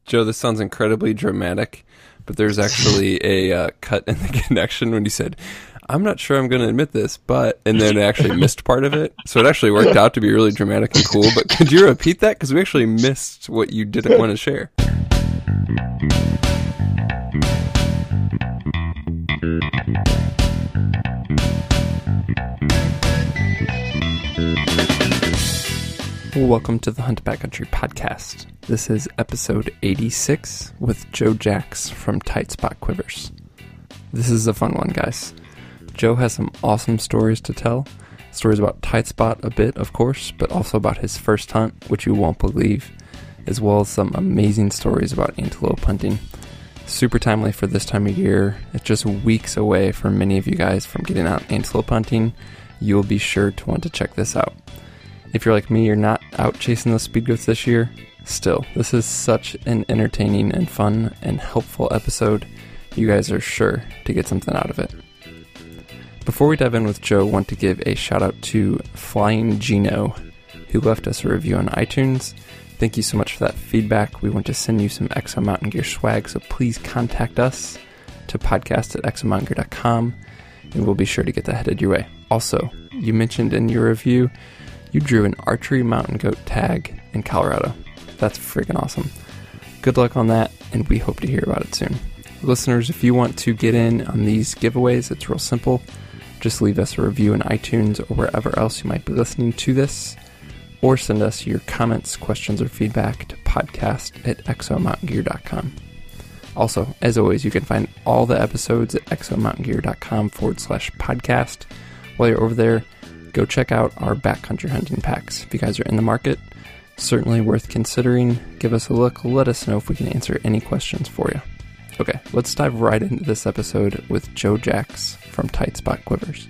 Joe, this sounds incredibly dramatic, but there's actually a cut in the connection when you said, I'm not sure I'm going to admit this, but, and then I actually missed part of it. So it actually worked out to be really dramatic and cool. But could you repeat that? Because we actually missed what you didn't want to share. Welcome to the Hunt Backcountry Podcast. This is episode 86 with Joe Jacks from Tight Spot Quivers. This is a fun one, guys. Joe has some awesome stories to tell. Stories about Tight Spot a bit, of course, but also about his first hunt, which you won't believe, as well as some amazing stories about antelope hunting. Super timely for this time of year. It's just weeks away for many of you guys from getting out antelope hunting. You'll be sure to want to check this out. If you're like me, you're not out chasing those speed goats this year, still, this is such an entertaining and fun and helpful episode. You guys are sure to get something out of it. Before we dive in with Joe, I want to give a shout out to Flying Gino, who left us a review on iTunes. Thank you so much for that feedback. We want to send you some Exo Mountain Gear swag, so please contact us to podcast@exomountaingear.com, and we'll be sure to get that headed your way. Also, you mentioned in your review, you drew an archery mountain goat tag in Colorado. That's freaking awesome. Good luck on that, and we hope to hear about it soon. Listeners, if you want to get in on these giveaways, it's real simple. Just leave us a review in iTunes or wherever else you might be listening to this, or send us your comments, questions, or feedback to podcast@exomountaingear.com. Also, as always, you can find all the episodes at exomountaingear.com/podcast. While you're over there, go check out our backcountry hunting packs. If you guys are in the market, certainly worth considering. Give us a look. Let us know if we can answer any questions for you. Okay, let's dive right into this episode with Joe Jacks from Tight Spot Quivers.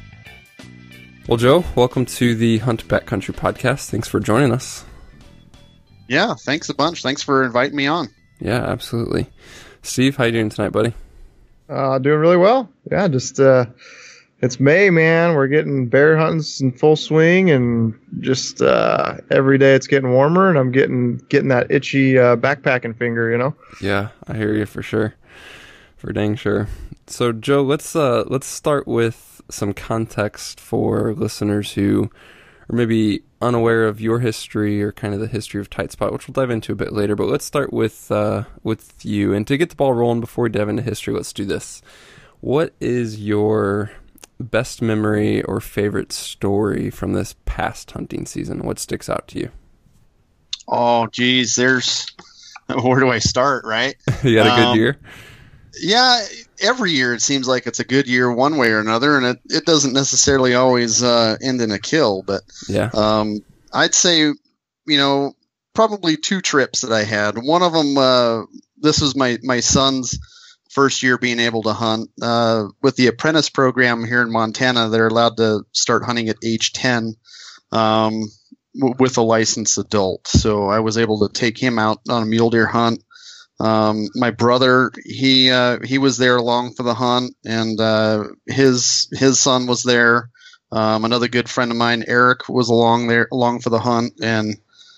Well, Joe, welcome to the Hunt Backcountry Podcast. Thanks for joining us. Yeah, thanks a bunch. Thanks for inviting me on. Yeah, absolutely. Steve, how you doing tonight, buddy? Doing really well. Yeah, just it's May, man. We're getting bear hunting in full swing, and just every day it's getting warmer, and I'm getting that itchy backpacking finger, you know? Yeah, I hear you for sure. For dang sure. So, Joe, let's start with some context for listeners who are maybe unaware of your history or kind of the history of Tight Spot, which we'll dive into a bit later. But let's start with you. And to get the ball rolling before we dive into history, let's do this. What is your best memory or favorite story from this past hunting season? What sticks out to you? Oh, geez, where do I start, right? You had a good year? Yeah, every year it seems like it's a good year one way or another, and it doesn't necessarily always end in a kill, but yeah. I'd say, probably two trips that I had. One of them, this was my son's first year being able to hunt. With the apprentice program here in Montana, they're allowed to start hunting at age 10 with a licensed adult. So I was able to take him out on a mule deer hunt. My brother, he was there along for the hunt, and his son was there. Another good friend of mine, Eric, was along for the hunt, and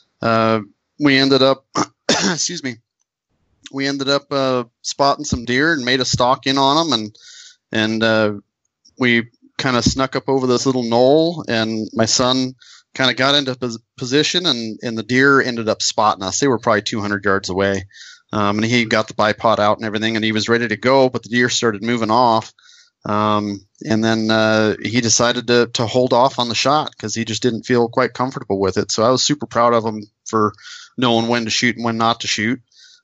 we ended up excuse me. We ended up spotting some deer and made a stalk in on them, and we kind of snuck up over this little knoll, and my son kind of got into position, and the deer ended up spotting us. They were probably 200 yards away, and he got the bipod out and everything, and he was ready to go, but the deer started moving off, and then he decided to hold off on the shot because he just didn't feel quite comfortable with it. So I was super proud of him for knowing when to shoot and when not to shoot.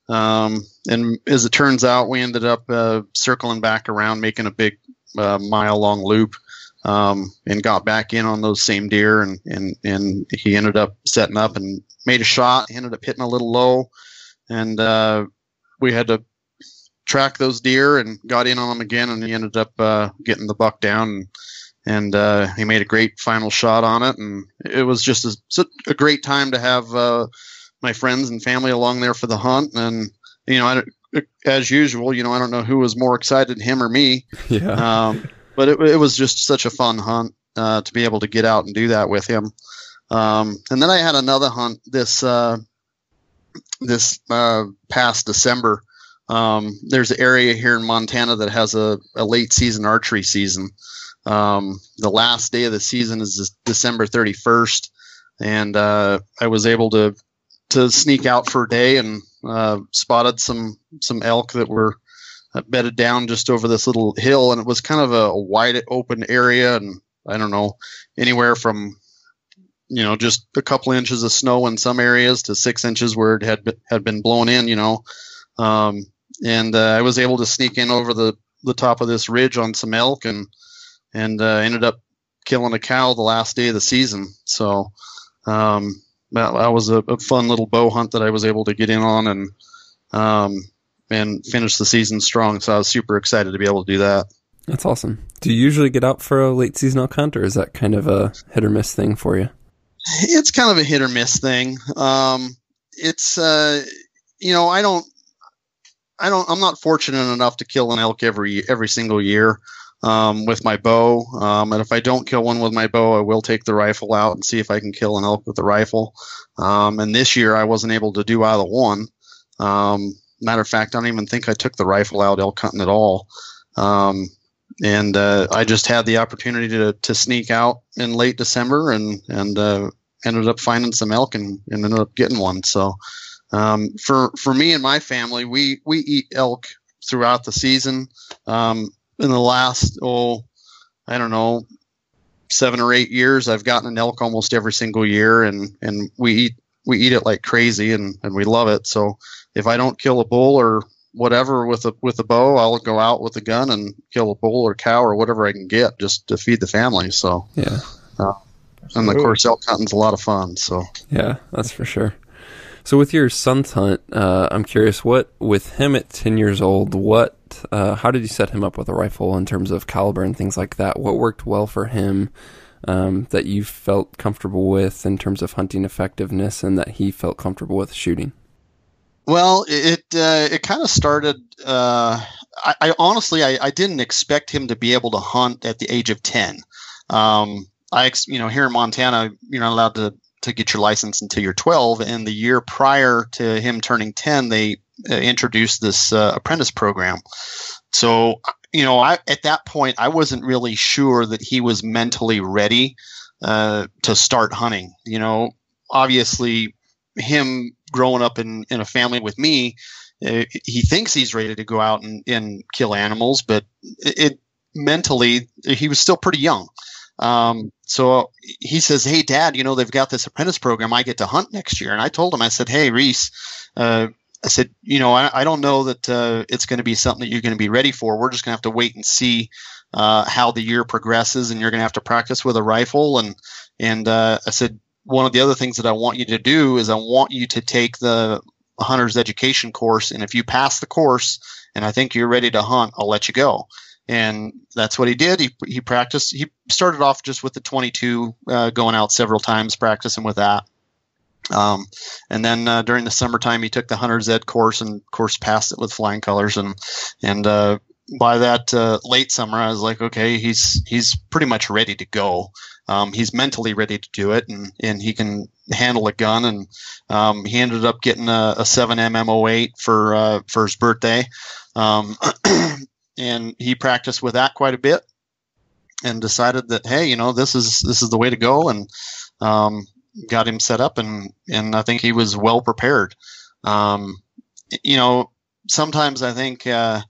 And as it turns out, we ended up circling back around, making a big mile-long loop, and got back in on those same deer, and he ended up setting up and made a shot. He ended up hitting a little low, and we had to track those deer and got in on them again, and he ended up getting the buck down, and he made a great final shot on it, and it was just a great time to have my friends and family along there for the hunt. And as usual, I don't know who was more excited, him or me. Yeah. But it was just such a fun hunt to be able to get out and do that with him. And then I had another hunt this this past December. There's an area here in Montana that has a late season archery season. The last day of the season is December 31st, and I was able to sneak out for a day and spotted some elk that were bedded down just over this little hill, and it was kind of a wide open area, and I don't know, anywhere from just a couple inches of snow in some areas to 6 inches where it had been blown in, and I was able to sneak in over the top of this ridge on some elk and ended up killing a cow the last day of the season. So that was a fun little bow hunt that I was able to get in on and finish the season strong. So I was super excited to be able to do that. That's awesome. Do you usually get out for a late season elk hunt, or is that kind of a hit or miss thing for you? It's kind of a hit or miss thing. It's I'm not fortunate enough to kill an elk every single year with my bow. And if I don't kill one with my bow, I will take the rifle out and see if I can kill an elk with the rifle. And this year I wasn't able to do either one. Matter of fact, I don't even think I took the rifle out elk hunting at all. And I just had the opportunity to sneak out in late December and ended up finding some elk and ended up getting one. So for me and my family, we eat elk throughout the season. In the last, I don't know, 7 or 8 years, I've gotten an elk almost every single year, and we eat it like crazy, and we love it. So if I don't kill a bull or whatever with a bow, I'll go out with a gun and kill a bull or cow or whatever I can get just to feed the family. So yeah, and of course elk hunting's a lot of fun. So yeah, that's for sure. So with your son's hunt, I'm curious, what with him at 10 years old, how did you set him up with a rifle in terms of caliber and things like that? What worked well for him that you felt comfortable with in terms of hunting effectiveness and that he felt comfortable with shooting? Well, it kind of started. I honestly didn't expect him to be able to hunt at the age of 10. Here in Montana, you're not allowed to get your license until you're 12. And the year prior to him turning 10, they introduced this apprentice program. So, at that point, I wasn't really sure that he was mentally ready to start hunting. Obviously, him growing up in a family with me, he thinks he's ready to go out and kill animals, but mentally, he was still pretty young. So he says, "Hey, Dad, they've got this apprentice program. I get to hunt next year." And I told him, I said, "Hey, Reese, I said, I don't know that it's going to be something that you're going to be ready for. We're just going to have to wait and see how the year progresses, and you're going to have to practice with a rifle." And I said, one of the other things that I want you to do is I want you to take the hunter's education course, and if you pass the course and I think you're ready to hunt, I'll let you go. And that's what he did. He practiced. He started off just with the 22, going out several times, practicing with that. And then during the summertime, he took the hunter's ed course and, of course, passed it with flying colors. And by that late summer, I was like, okay, he's pretty much ready to go. He's mentally ready to do it, and he can handle a gun. And he ended up getting a 7mm 08 for his birthday. And he practiced with that quite a bit and decided that, hey, this is the way to go, and got him set up, and I think he was well prepared. Sometimes I think,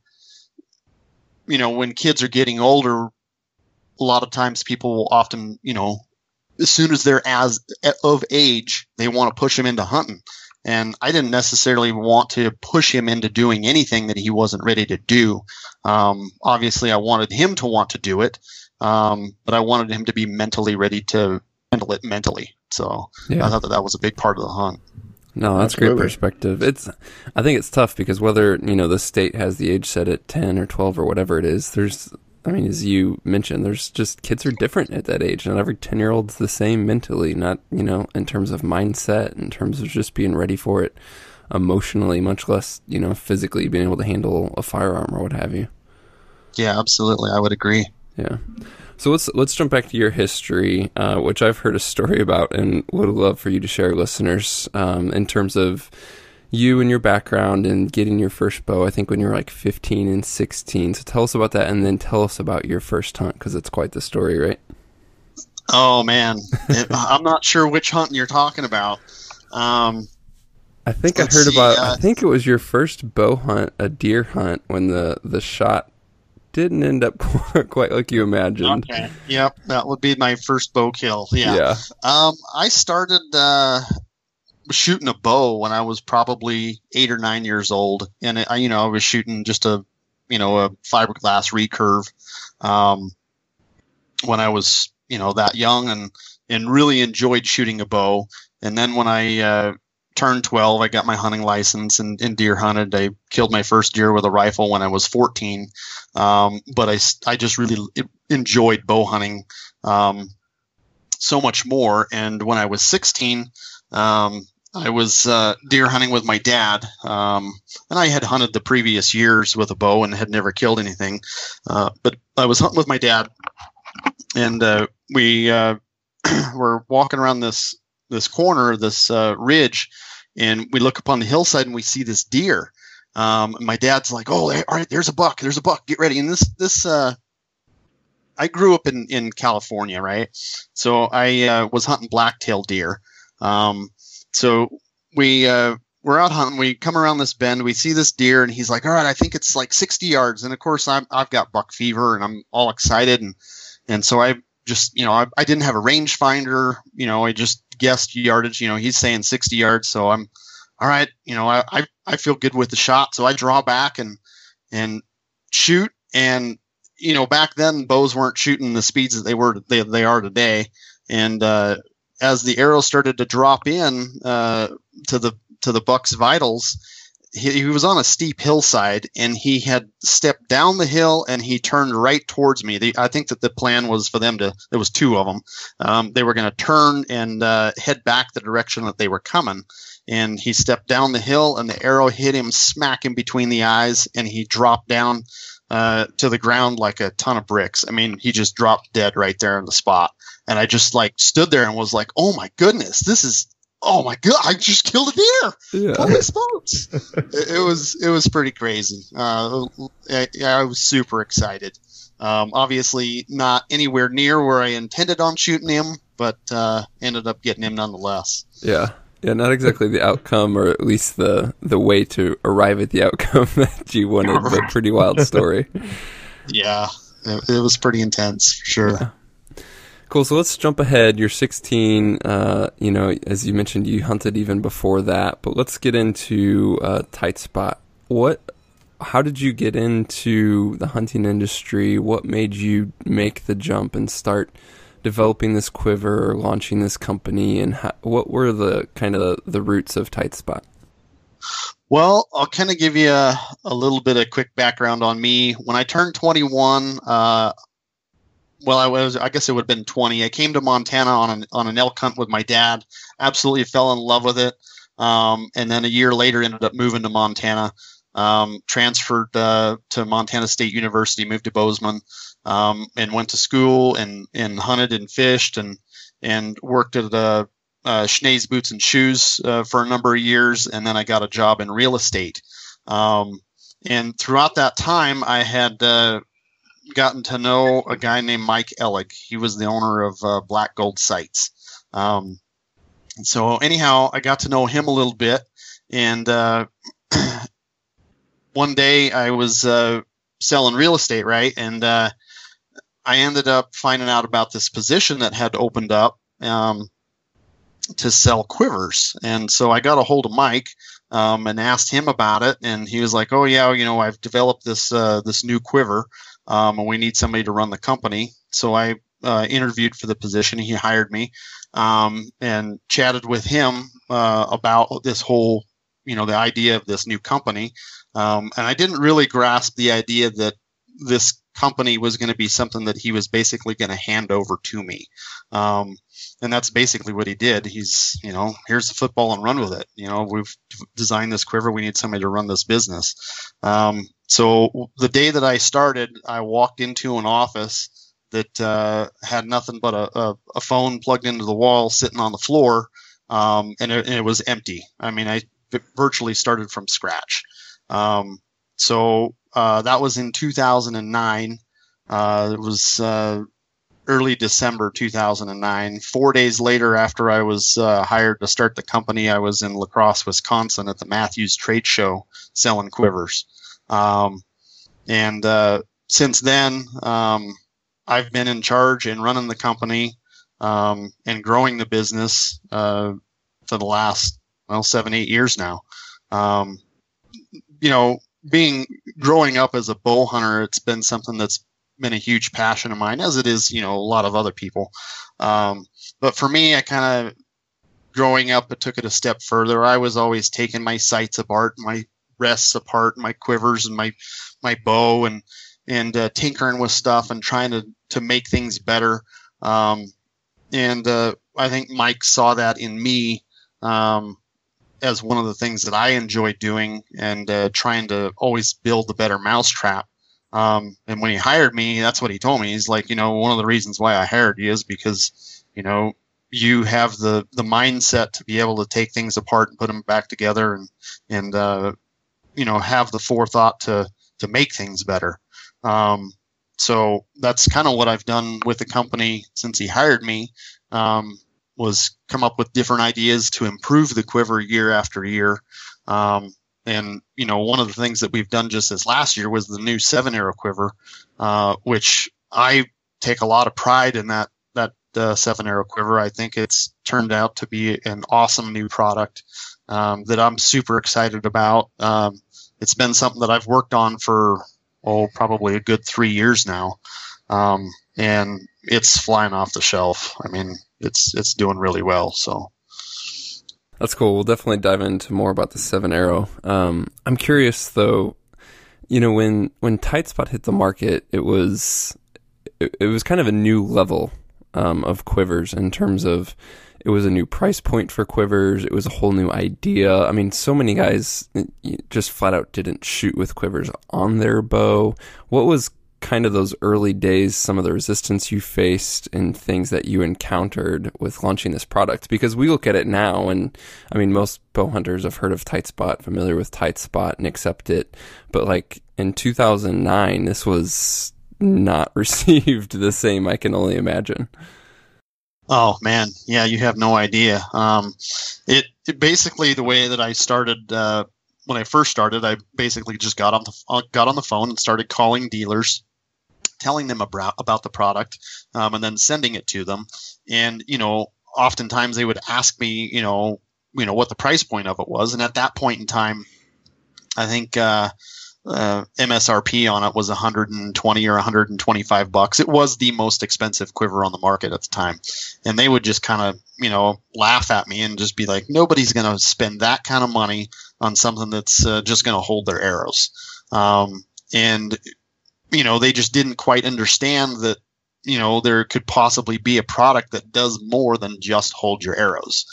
when kids are getting older, a lot of times people will often, as soon as they're of age, they want to push them into hunting. And I didn't necessarily want to push him into doing anything that he wasn't ready to do. Obviously, I wanted him to want to do it, but I wanted him to be mentally ready to handle it mentally. So yeah. I thought that was a big part of the hunt. No, that's great perspective. I think it's tough because whether, the state has the age set at 10 or 12 or whatever it is, as you mentioned, there's just kids are different at that age. Not every 10-year-old's the same mentally, not, in terms of mindset, in terms of just being ready for it emotionally, much less, physically being able to handle a firearm or what have you. Yeah, absolutely. I would agree. Yeah. So let's jump back to your history, which I've heard a story about and would love for you to share, listeners, in terms of, you and your background and getting your first bow, I think when you were like 15 and 16. So tell us about that, and then tell us about your first hunt, because it's quite the story, right? Oh, man. I'm not sure which hunt you're talking about. I think I heard about, I think it was your first bow hunt, a deer hunt, when the shot didn't end up quite like you imagined. Okay. Yep. That would be my first bow kill. Yeah. I started shooting a bow when I was probably 8 or 9 years old. And I was shooting just a fiberglass recurve, when I was, that young, and really enjoyed shooting a bow. And then when I turned 12, I got my hunting license and deer hunted. I killed my first deer with a rifle when I was 14. But I just really enjoyed bow hunting so much more. And when I was 16, I was deer hunting with my dad. And I had hunted the previous years with a bow and had never killed anything. But I was hunting with my dad, and we were walking around this corner, this ridge, and we look up on the hillside and we see this deer. My dad's like, "Oh, all right, there's a buck, get ready." And this I grew up in California, right? So I was hunting black-tailed deer. So we're out hunting. We come around this bend. We see this deer, and he's like, "All right, I think it's like 60 yards." And of course, I've got buck fever, and I'm all excited, and so I just, I didn't have a rangefinder. I just guessed yardage. He's saying 60 yards, so I'm all right. I feel good with the shot, so I draw back and shoot. And back then bows weren't shooting the speeds that they are today. And as the arrow started to drop in to the buck's vitals, he was on a steep hillside, and he had stepped down the hill, and he turned right towards me. I think that the plan was for them there was two of them. They were going to turn and head back the direction that they were coming. And he stepped down the hill, and the arrow hit him smack in between the eyes, and he dropped down to the ground like a ton of bricks. I mean, he just dropped dead right there on the spot. And I just stood there and was like, "Oh my goodness, oh my God, I just killed a deer." Yeah. Holy smokes. It was pretty crazy. I was super excited. Obviously not anywhere near where I intended on shooting him, but ended up getting him nonetheless. Yeah. Yeah, not exactly the outcome, or at least the way to arrive at the outcome that you wanted, but pretty wild story. Yeah, it was pretty intense, for sure. Yeah. Cool, so let's jump ahead. You're 16, as you mentioned, you hunted even before that, but let's get into Tight Spot. How did you get into the hunting industry? What made you make the jump and start developing this quiver or launching this company, and what were the kind of the roots of Tight Spot? Well, I'll kind of give you a little bit of quick background on me. When I turned 21, I guess it would have been 20. I came to Montana on an elk hunt with my dad. Absolutely fell in love with it. And then a year later ended up moving to Montana. Transferred to Montana State University, moved to Bozeman, and went to school and hunted and fished and worked at Schnee's Boots and Shoes for a number of years. And then I got a job in real estate. And throughout that time, I had gotten to know a guy named Mike Ellig. He was the owner of Black Gold Sights. And so anyhow, I got to know him a little bit. And one day I was selling real estate, right? And I ended up finding out about this position that had opened up to sell quivers. And so I got a hold of Mike and asked him about it. And he was like, "Oh, yeah, I've developed this new quiver, and we need somebody to run the company." So I interviewed for the position. He hired me and chatted with him about this whole, the idea of this new company. And I didn't really grasp the idea that this company was going to be something that he was basically going to hand over to me. And that's basically what he did. He's, here's the football and run with it. We've designed this quiver. We need somebody to run this business. So the day that I started, I walked into an office that had nothing but a phone plugged into the wall sitting on the floor. And it was empty. I mean, I virtually started from scratch. So that was in 2009. It was early December 2009. 4 days later, after I was hired to start the company, I was in La Crosse, Wisconsin at the Matthews Trade Show selling quivers. And since then, I've been in charge and running the company and growing the business for the last 7-8 years now. Growing up as a bow hunter, it's been something that's been a huge passion of mine, as it is, a lot of other people. But for me, I kind of, growing up, I took it a step further. I was always taking my sights apart, my rests apart, my quivers and my bow, and tinkering with stuff and trying to make things better. I think Mike saw that in me as one of the things that I enjoy doing, and trying to always build a better mousetrap. And when he hired me, that's what he told me. He's like, one of the reasons why I hired you is because, you have the mindset to be able to take things apart and put them back together and have the forethought to make things better. So that's kind of what I've done with the company since he hired me, was come up with different ideas to improve the quiver year after year. And, one of the things that we've done just this last year was the new 7-arrow quiver, which I take a lot of pride in that 7-arrow quiver. I think it's turned out to be an awesome new product that I'm super excited about. It's been something that I've worked on for, probably a good 3 years now. And it's flying off the shelf. I mean, it's doing really well. So. That's cool. We'll definitely dive into more about the 7-arrow. I'm curious though, when Tightspot hit the market, it was kind of a new level of quivers in terms of, it was a new price point for quivers. It was a whole new idea. I mean, so many guys just flat out didn't shoot with quivers on their bow. What was kind of those early days, some of the resistance you faced and things that you encountered with launching this product? Because we look at it now, and I mean, most bow hunters have heard of Tightspot, familiar with Tightspot, and accept it. But like in 2009, this was not received the same, I can only imagine. Oh man, yeah, you have no idea. It basically, the way that I started, when I first started, I basically just got on the phone and started calling dealers, telling them about the product, and then sending it to them. And, oftentimes they would ask me, what the price point of it was. And at that point in time, I think MSRP on it was $120 or $125. It was the most expensive quiver on the market at the time. And they would just kind of, laugh at me and just be like, nobody's going to spend that kind of money on something that's just going to hold their arrows. And they just didn't quite understand that, there could possibly be a product that does more than just hold your arrows.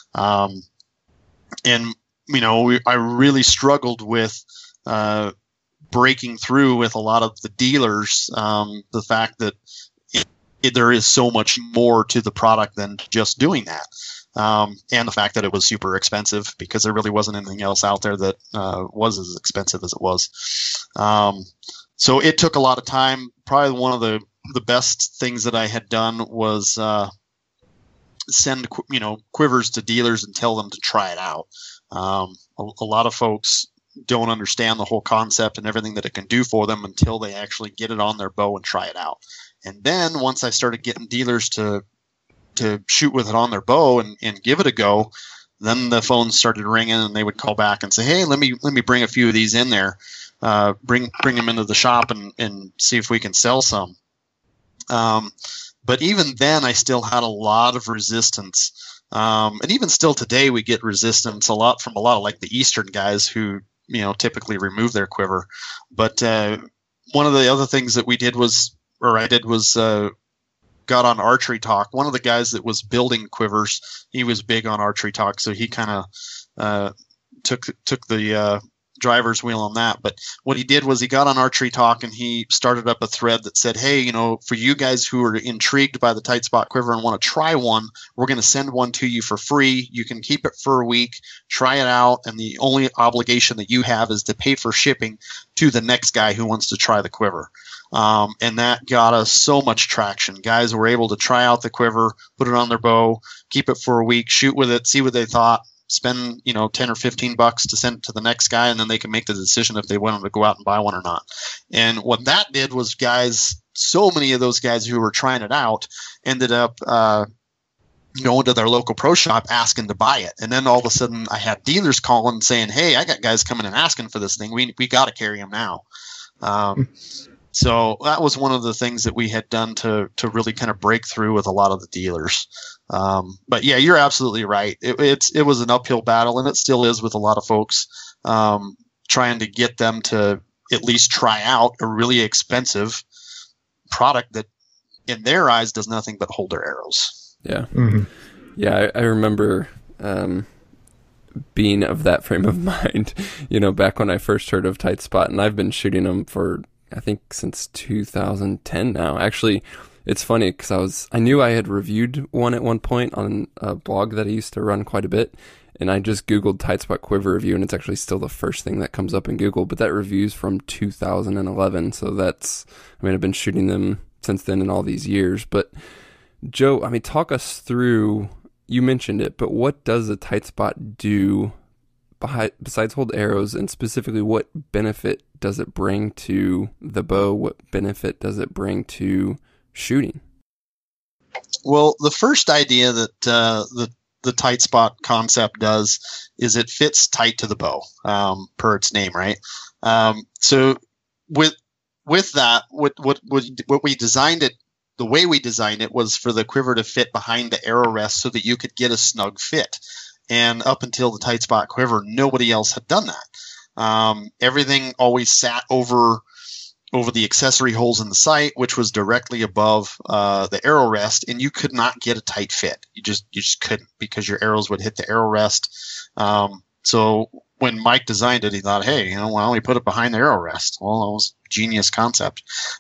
And I really struggled with breaking through with a lot of the dealers, the fact that there is so much more to the product than just doing that. And the fact that it was super expensive, because there really wasn't anything else out there that was as expensive as it was. So it took a lot of time. Probably one of the best things that I had done was send quivers to dealers and tell them to try it out. A lot of folks don't understand the whole concept and everything that it can do for them until they actually get it on their bow and try it out. And then once I started getting dealers to shoot with it on their bow and give it a go, then the phones started ringing and they would call back and say, hey, let me bring a few of these in there. Bring them into the shop and see if we can sell some. But even then I still had a lot of resistance. And even still today we get resistance from a lot of like the Eastern guys who, typically remove their quiver. But one of the other things that I did was got on Archery Talk. One of the guys that was building quivers, he was big on Archery Talk, so he kind of took the driver's wheel on that. But what he did was he got on Archery Talk and he started up a thread that said, hey, you know, for you guys who are intrigued by the tight spot quiver and want to try one, we're going to send one to you for free. You can keep it for a week, try it out, and the only obligation that you have is to pay for shipping to the next guy who wants to try the quiver. And that got us so much traction. Guys were able to try out the quiver, put it on their bow, keep it for a week, shoot with it, see what they thought, spend, you know, 10 or 15 bucks to send it to the next guy, and then they can make the decision if they wanted to go out and buy one or not. And what that did was so many of those guys who were trying it out ended up going to their local pro shop asking to buy it. And then all of a sudden I had dealers calling saying, hey, I got guys coming and asking for this thing. We got to carry them now. So that was one of the things that we had done to really kind of break through with a lot of the dealers. But yeah, you're absolutely right. It was an uphill battle, and it still is with a lot of folks, trying to get them to at least try out a really expensive product that in their eyes does nothing but hold their arrows. Yeah. Mm-hmm. Yeah. I remember, being of that frame of mind, you know, back when I first heard of Tight Spot, and I've been shooting them for, I think, since 2010 now. Actually, it's funny because I knew I had reviewed one at one point on a blog that I used to run quite a bit, and I just Googled Tight Spot Quiver review, and it's actually still the first thing that comes up in Google, but that review's from 2011, so I've been shooting them since then in all these years. But Joe, talk us through, you mentioned it, but what does a Tight Spot do besides hold arrows, and specifically what benefit does it bring to the bow? What benefit does it bring to shooting? Well, the first idea that the tight spot concept does is it fits tight to the bow, per its name, right? So with that, what we designed it, the way we designed it was for the quiver to fit behind the arrow rest so that you could get a snug fit. And up until the tight spot quiver, nobody else had done that. Everything always sat over the accessory holes in the sight, which was directly above the arrow rest, and you could not get a tight fit. You just couldn't, because your arrows would hit the arrow rest. So when Mike designed it, he thought, hey, why don't we put it behind the arrow rest? Well, it was a genius concept.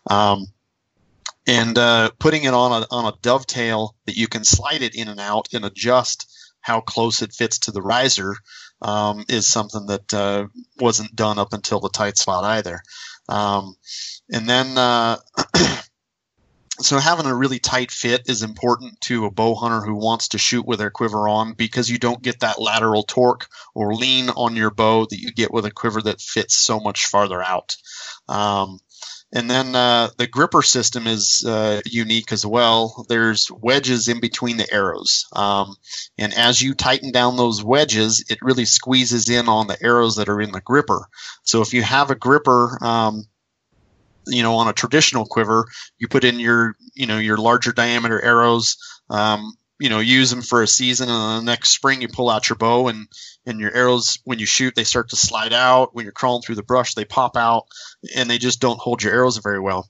And putting it on a dovetail that you can slide it in and out and adjust how close it fits to the riser is something that wasn't done up until the tight spot either. And then so having a really tight fit is important to a bow hunter who wants to shoot with their quiver on, because you don't get that lateral torque or lean on your bow that you get with a quiver that fits so much farther out. And then the gripper system is unique as well. There's wedges in between the arrows. And as you tighten down those wedges, it really squeezes in on the arrows that are in the gripper. So if you have a gripper, on a traditional quiver, you put in your larger diameter arrows, use them for a season, and then the next spring you pull out your bow, and your arrows, when you shoot, they start to slide out. When you're crawling through the brush, they pop out, and they just don't hold your arrows very well.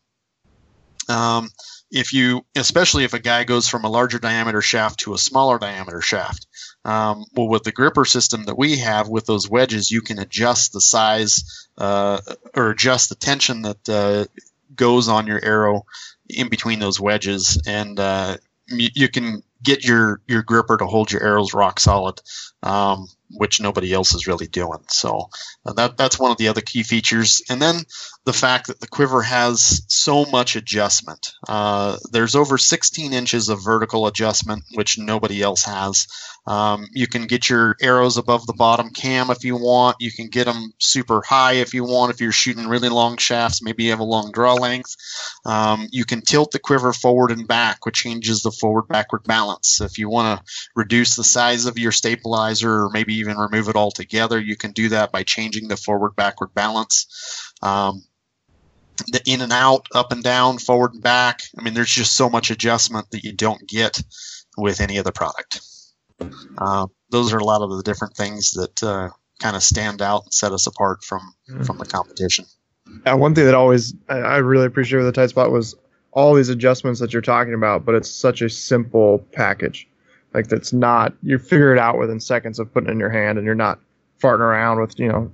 Especially if a guy goes from a larger diameter shaft to a smaller diameter shaft. With the gripper system that we have with those wedges, you can adjust the size or adjust the tension that goes on your arrow in between those wedges, and you can get your gripper to hold your arrows rock solid, which nobody else is really doing. So that's one of the other key features. And then the fact that the quiver has so much adjustment. There's over 16 inches of vertical adjustment, which nobody else has. You can get your arrows above the bottom cam if you want. You can get them super high if you want. If you're shooting really long shafts, maybe you have a long draw length. You can tilt the quiver forward and back, which changes the forward-backward balance. If you want to reduce the size of your stabilizer, or maybe even remove it altogether, you can do that by changing the forward-backward balance. The in and out, up and down, forward and back. There's just so much adjustment that you don't get with any other product. Those are a lot of the different things that kind of stand out and set us apart from the competition. One thing that I really appreciate with the Tight Spot was all these adjustments that you're talking about, but it's such a simple package. Like, that's not, you figure it out within seconds of putting it in your hand, and you're not farting around with,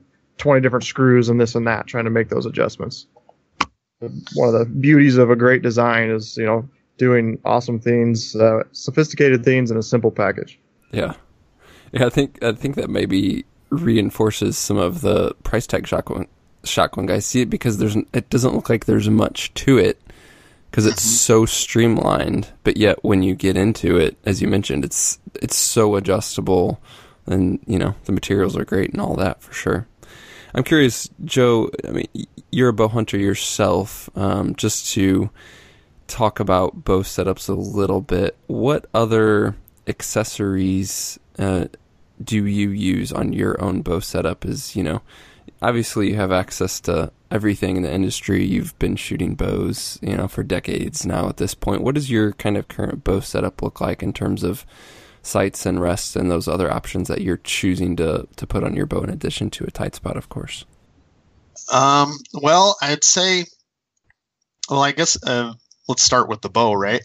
20 different screws and this and that, trying to make those adjustments. One of the beauties of a great design is, doing awesome things, sophisticated things in a simple package. Yeah. I think that maybe reinforces some of the price tag shotgun guys see it, because it doesn't look like there's much to it, because it's so streamlined, but yet when you get into it, as you mentioned, it's so adjustable, and the materials are great and all that, for sure. I'm curious, Joe, I mean, you're a bow hunter yourself, just to talk about bow setups a little bit. What other accessories do you use on your own bow setup? Obviously you have access to everything in the industry. You've been shooting bows, for decades now at this point. What does your kind of current bow setup look like in terms of sights and rests and those other options that you're choosing to put on your bow in addition to a tight spot, of course? Well, I'd say, I guess, let's start with the bow, right?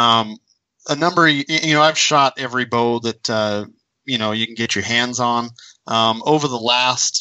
I've shot every bow that, you can get your hands on. Over the last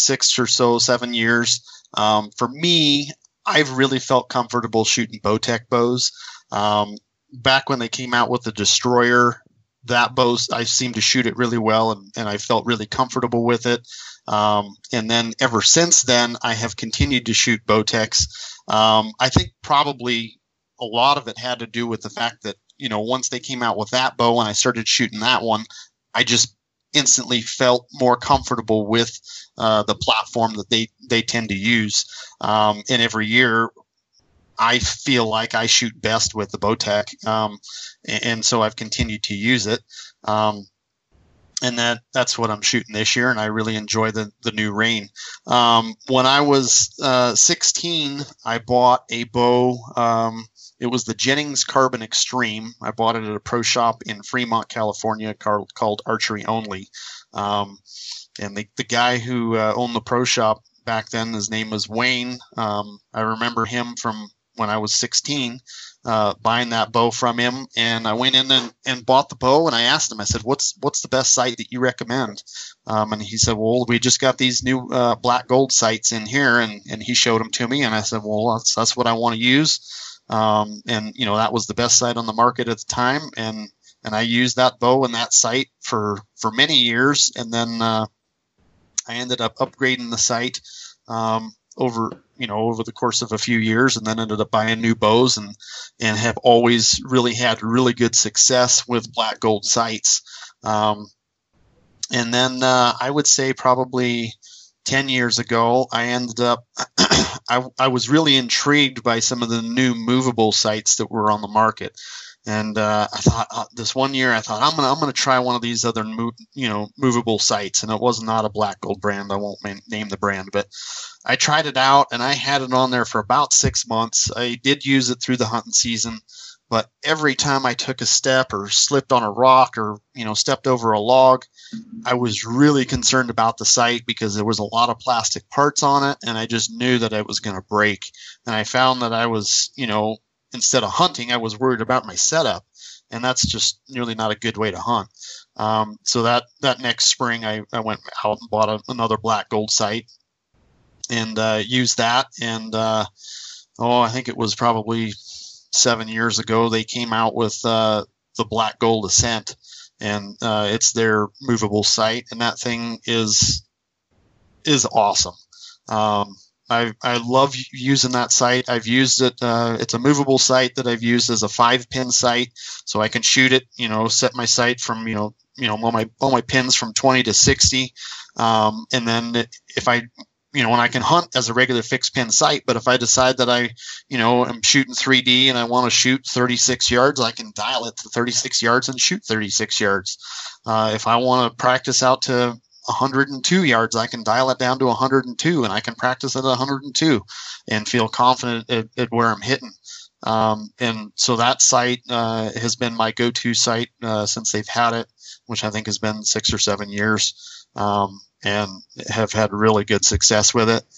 7 years, for me, I've really felt comfortable shooting Bowtech bows. Back when they came out with the Destroyer, that bow, I seemed to shoot it really well, and I felt really comfortable with it. And then ever since then, I have continued to shoot Bowtechs. I think probably a lot of it had to do with the fact that, once they came out with that bow and I started shooting that one, I just instantly felt more comfortable with the platform that they tend to use. And every year, I feel like I shoot best with the Bowtech, and so I've continued to use it. And that's what I'm shooting this year, and I really enjoy the new Rain. When I was 16, I bought a bow. It was the Jennings Carbon Extreme. I bought it at a pro shop in Fremont, California, called Archery Only. And the guy who owned the pro shop back then, his name was Wayne. I remember him from when I was 16, buying that bow from him. And I went in and bought the bow, and I asked him, I said, what's the best sight that you recommend? And he said, well, we just got these new black gold sights in here. And he showed them to me. And I said, well, that's what I want to use. And that was the best sight on the market at the time. And I used that bow and that sight for many years. And then, I ended up upgrading the sight, over the course of a few years, and then ended up buying new bows and have always really had really good success with black gold sights. And then, I would say probably 10 years ago, I ended up, I was really intrigued by some of the new movable sights that were on the market. And I thought this one year, I'm gonna try one of these other movable sights, and it was not a black gold brand. I won't name the brand, but I tried it out, and I had it on there for about 6 months. I did use it through the hunting season, but every time I took a step or slipped on a rock or stepped over a log, I was really concerned about the sight because there was a lot of plastic parts on it, and I just knew that it was going to break. And I found that I was instead of hunting, I was worried about my setup, and that's just really not a good way to hunt. So that next spring, I went out and bought another black gold sight and used that. And I think it was probably 7 years ago, they came out with the black gold Ascent, and it's their movable sight, and that thing is awesome. I love using that sight. I've used it. It's a movable sight that I've used as a 5-pin sight, so I can shoot it. Set my sight from all my pins from 20 to 60, and then if I when I can hunt as a regular fixed pin sight, but if I decide that I am shooting 3D and I want to shoot 36 yards, I can dial it to 36 yards and shoot 36 yards. If I want to practice out to 102 yards, I can dial it down to 102, and I can practice at 102 and feel confident at where I'm hitting. And so that sight has been my go-to sight since they've had it, which I think has been 6 or 7 years, and have had really good success with it.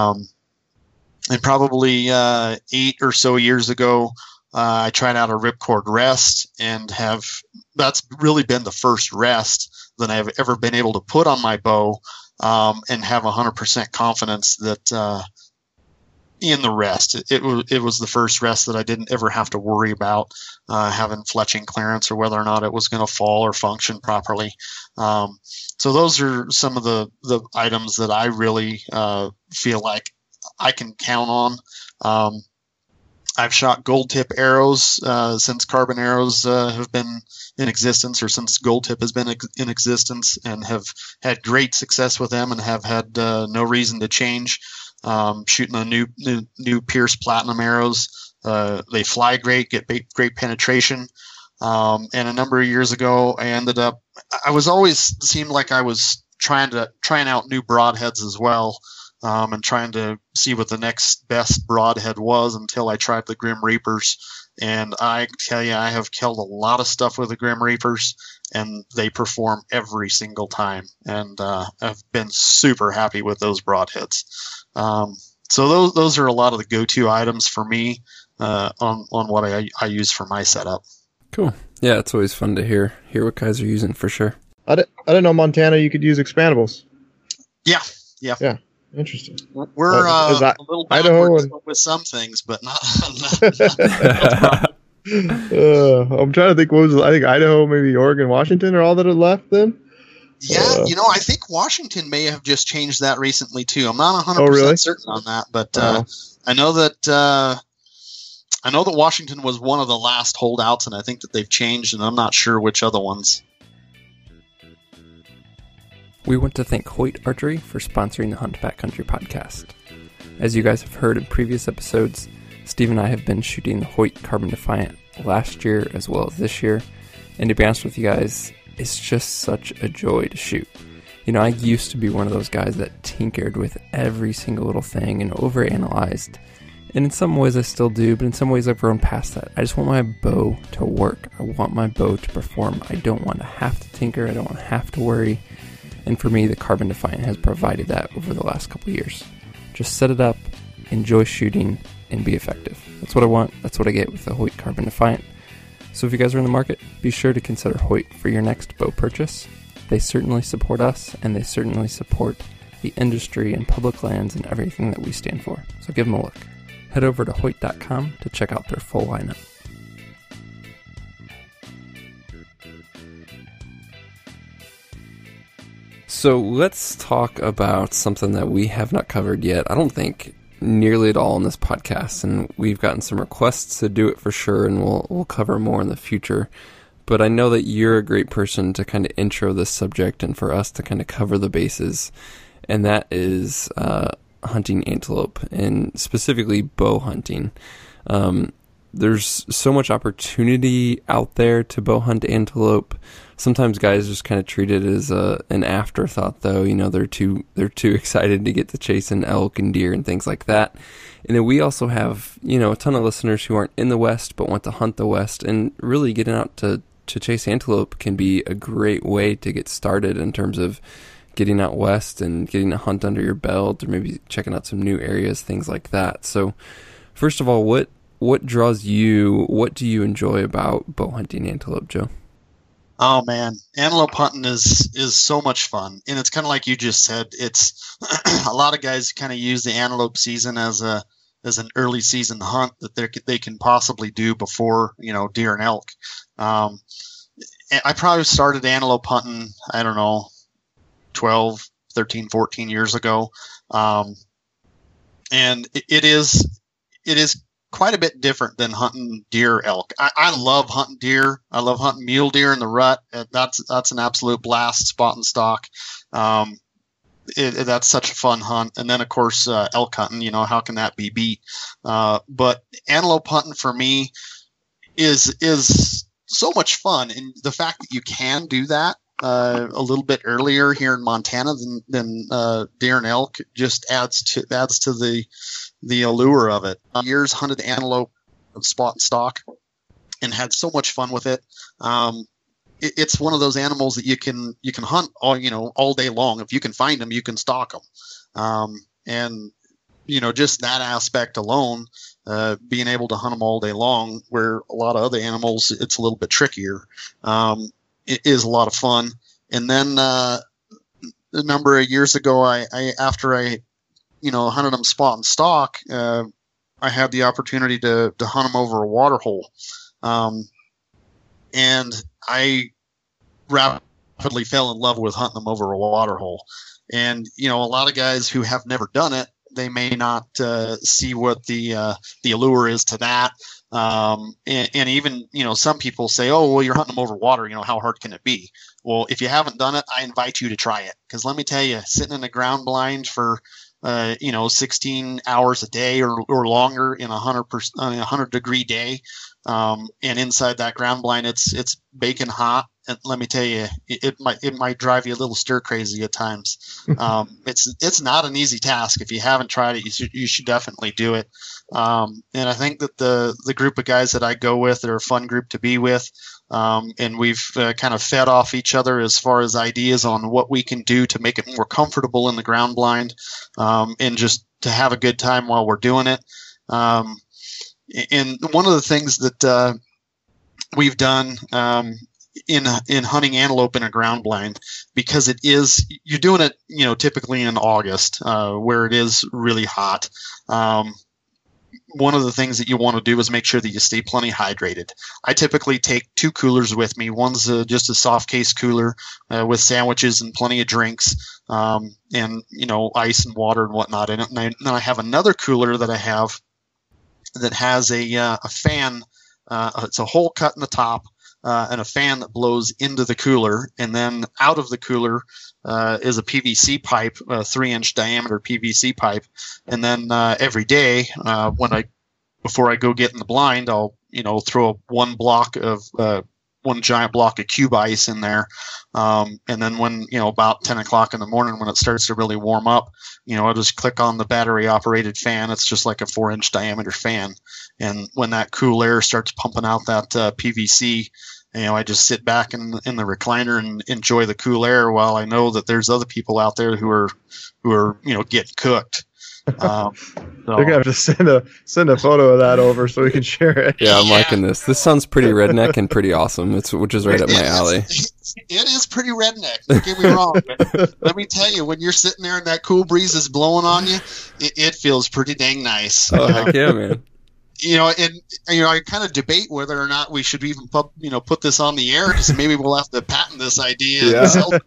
And probably 8 or so years ago, I tried out a ripcord rest, and that's really been the first rest that I've ever been able to put on my bow and have 100% confidence that in the rest. It was the first rest that I didn't ever have to worry about having fletching clearance or whether or not it was going to fall or function properly. So those are some of the items that I really feel like I can count on. I've shot gold tip arrows since carbon arrows have been in existence, or since gold tip has been in existence, and have had great success with them and have had no reason to change. Shooting the new Pierce Platinum arrows, they fly great, get great penetration. And a number of years ago, I was always seemed like I was trying out new broadheads as well. And trying to see what the next best broadhead was until I tried the Grim Reapers. And I tell you, I have killed a lot of stuff with the Grim Reapers, and they perform every single time. And I've been super happy with those broadheads. So those are a lot of the go-to items for me on what I use for my setup. Cool. Yeah, it's always fun to hear what guys are using for sure. I didn't know Montana you could use expandables. Yeah. Interesting. We're a little Idaho with some things, but not. I'm trying to think. I think Idaho, maybe Oregon, Washington are all that are left then. Yeah, I think Washington may have just changed that recently too. I'm not 100% certain on that, but I know that Washington was one of the last holdouts, and I think that they've changed, and I'm not sure which other ones. We want to thank Hoyt Archery for sponsoring the Hunt Backcountry podcast. As you guys have heard in previous episodes, Steve and I have been shooting the Hoyt Carbon Defiant last year as well as this year, and to be honest with you guys, it's just such a joy to shoot. I used to be one of those guys that tinkered with every single little thing and overanalyzed, and in some ways I still do, but in some ways I've grown past that. I just want my bow to work. I want my bow to perform. I don't want to have to tinker. I don't want to have to worry. And for me, the Carbon Defiant has provided that over the last couple of years. Just set it up, enjoy shooting, and be effective. That's what I want. That's what I get with the Hoyt Carbon Defiant. So if you guys are in the market, be sure to consider Hoyt for your next bow purchase. They certainly support us, and they certainly support the industry and public lands and everything that we stand for. So give them a look. Head over to Hoyt.com to check out their full lineup. So let's talk about something that we have not covered yet. I don't think nearly at all in this podcast, and we've gotten some requests to do it for sure, and we'll cover more in the future. But I know that you're a great person to kind of intro this subject and for us to kind of cover the bases, and that is hunting antelope, and specifically bow hunting. There's so much opportunity out there to bow hunt antelope. Sometimes guys just kind of treat it as an afterthought, though. They're too excited to get to chasing elk and deer and things like that. And then we also have, a ton of listeners who aren't in the West but want to hunt the West. And really getting out to chase antelope can be a great way to get started in terms of getting out West and getting a hunt under your belt, or maybe checking out some new areas, things like that. So first of all, what draws you? What do you enjoy about bow hunting antelope, Joe? Oh man, antelope hunting is so much fun, and it's kind of like you just said. It's a lot of guys kind of use the antelope season as an early season hunt that they can possibly do before deer and elk. I probably started antelope hunting, I don't know, 12, 13, 14 years ago, and it is quite a bit different than hunting deer, elk. I love hunting deer. I love hunting mule deer in the rut. That's an absolute blast, spot and stock. That's such a fun hunt. And then of course, elk hunting, how can that be beat? But antelope hunting for me is so much fun. And the fact that you can do that, a little bit earlier here in Montana than deer and elk just adds to the allure of it. Years hunted antelope spot and stock and had so much fun with it. It's one of those animals that you can hunt all day long. If you can find them, you can stalk them. And just that aspect alone, being able to hunt them all day long, where a lot of other animals, it's a little bit trickier. It is a lot of fun. And then a number of years ago, after I hunted them spot and stock, I had the opportunity to hunt them over a water hole. And I rapidly fell in love with hunting them over a water hole. And, a lot of guys who have never done it, they may not see what the allure is to that. And even, some people say, oh, well, you're hunting them over water. How hard can it be? Well, if you haven't done it, I invite you to try it. Because let me tell you, sitting in a ground blind for 16 hours a day or longer in 100-degree day, and inside that ground blind, it's baking hot. And let me tell you, it might drive you a little stir crazy at times. It's not an easy task. If you haven't tried it, you should definitely do it. And I think that the group of guys that I go with are a fun group to be with. And we've kind of fed off each other as far as ideas on what we can do to make it more comfortable in the ground blind, and just to have a good time while we're doing it. And one of the things that we've done in hunting antelope in a ground blind, because you're doing it, typically in August, where it is really hot. One of the things that you want to do is make sure that you stay plenty hydrated. I typically take 2 coolers with me. One's just a soft case cooler with sandwiches and plenty of drinks, and ice and water and whatnot in it. And then I have another cooler that I have that has a fan. It's a hole cut in the top, and a fan that blows into the cooler, and then out of the cooler is a PVC pipe, a 3-inch diameter PVC pipe. And then every day, before I go get in the blind, I'll throw one giant block of cube ice in there, and then when about 10 o'clock in the morning, when it starts to really warm up, I'll just click on the battery operated fan. It's just like a 4-inch diameter fan, and when that cool air starts pumping out that PVC, I just sit back in the recliner and enjoy the cool air while I know that there's other people out there who are getting cooked. You're gonna have to send a photo of that over so we can share it. Yeah, I'm liking this. This sounds pretty redneck and pretty awesome. Which is right up my alley. It is pretty redneck. Don't get me wrong, but let me tell you, when you're sitting there and that cool breeze is blowing on you, it feels pretty dang nice. Oh heck yeah, man. I kind of debate whether or not we should even put this on the air, because maybe we'll have to patent this idea. Yeah.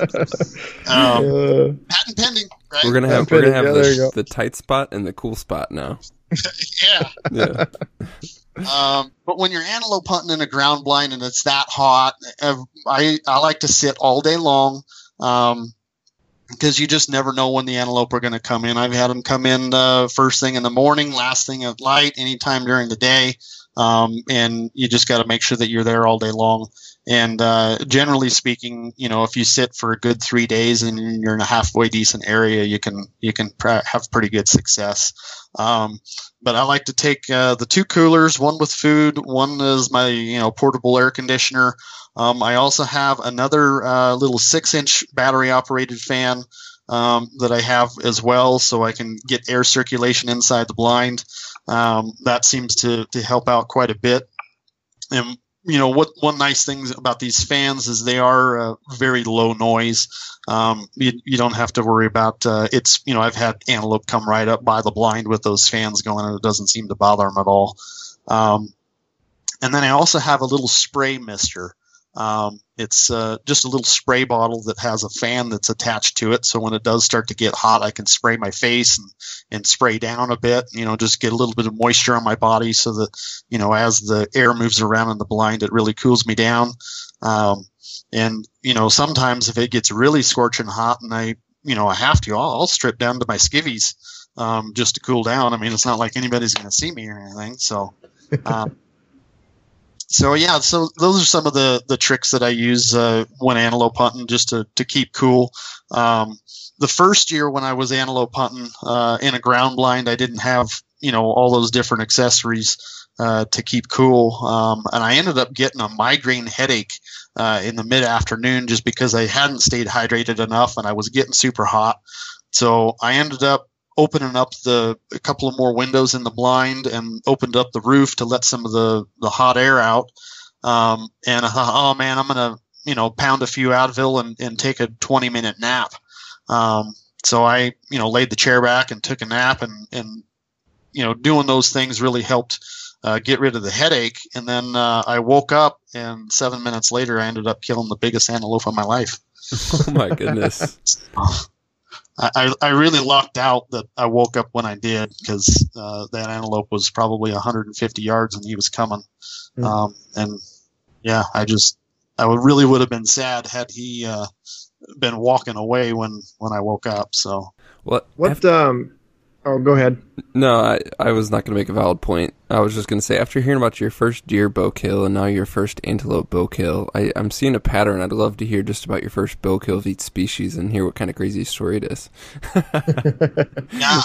Patent pending. Right? We're gonna have the tight spot and the cool spot now. Yeah. But when you're antelope hunting in a ground blind and it's that hot, I like to sit all day long. Because you just never know when the antelope are going to come in. I've had them come in first thing in the morning, last thing at light, anytime during the day. And you just got to make sure that you're there all day long. And generally speaking, if you sit for a good 3 days and you're in a halfway decent area, you can have pretty good success. But I like to take the 2 coolers, one with food, one is my portable air conditioner. I also have another little 6-inch battery operated fan that I have as well, so I can get air circulation inside the blind. That seems to help out quite a bit. And one nice thing about these fans is they are very low noise. You don't have to worry about I've had antelope come right up by the blind with those fans going, and it doesn't seem to bother them at all. And then I also have a little spray mister. It's just a little spray bottle that has a fan that's attached to it. So when it does start to get hot, I can spray my face and spray down a bit, just get a little bit of moisture on my body so that, as the air moves around in the blind, it really cools me down. And sometimes if it gets really scorching hot and I have to, I'll strip down to my skivvies, just to cool down. I mean, it's not like anybody's going to see me or anything. So, So those are some of the tricks that I use when antelope hunting, just to keep cool. The first year when I was antelope hunting in a ground blind, I didn't have all those different accessories to keep cool, and I ended up getting a migraine headache in the mid-afternoon just because I hadn't stayed hydrated enough and I was getting super hot. So I ended up opening up a couple of more windows in the blind and opened up the roof to let some of the hot air out. And I thought, oh man, I'm going to, pound a few Advil and take a 20-minute nap. So I, laid the chair back and took a nap, and doing those things really helped get rid of the headache. And then I woke up, and 7 minutes later, I ended up killing the biggest antelope of my life. Oh my goodness. I really lucked out that I woke up when I did, because that antelope was probably 150 yards and he was coming. And yeah, I really would have been sad had he been walking away when I woke up. So what? Oh, go ahead. No, I was not going to make a valid point. I was just going to say, after hearing about your first deer bow kill and now your first antelope bow kill, I'm seeing a pattern. I'd love to hear just about your first bow kill of each species and hear what kind of crazy story it is. Yeah.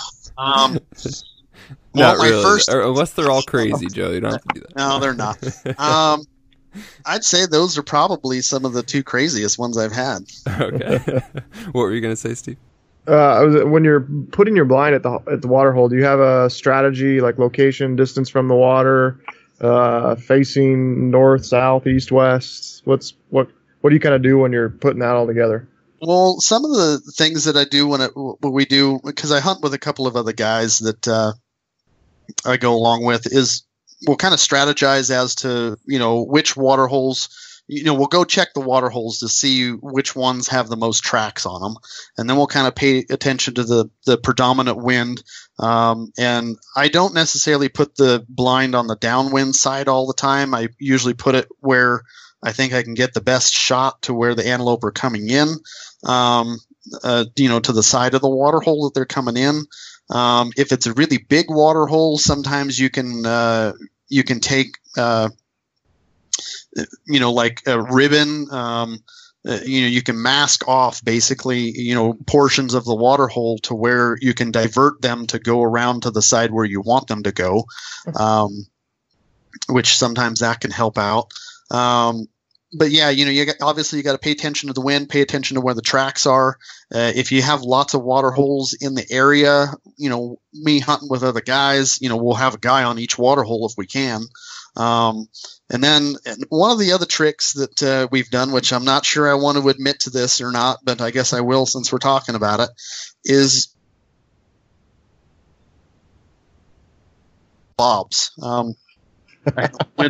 Not really. Unless they're all crazy, Joe. You don't have to do that. No, they're not. I'd say those are probably some of the two craziest ones I've had. Okay. What were you going to say, Steve? When you're putting your blind at the water hole, do you have a strategy like location, distance from the water, facing north, south, east, west? What do you kind of do when you're putting that all together? Well, some of the things that I do what we do, because I hunt with a couple of other guys that I go along with, is we'll kind of strategize as to which water holes. We'll go check the water holes to see which ones have the most tracks on them, and then we'll kind of pay attention to the predominant wind. And I don't necessarily put the blind on the downwind side all the time. I usually put it where I think I can get the best shot to where the antelope are coming in, to the side of the water hole that they're coming in. If it's a really big water hole, sometimes you can take like a ribbon, you can mask off basically, portions of the water hole to where you can divert them to go around to the side where you want them to go, which sometimes that can help out. But yeah, obviously you got to pay attention to the wind, pay attention to where the tracks are. If you have lots of water holes in the area, me hunting with other guys, we'll have a guy on each water hole if we can. And then one of the other tricks that we've done, which I'm not sure I want to admit to this or not, but I guess I will since we're talking about it, is bobs. When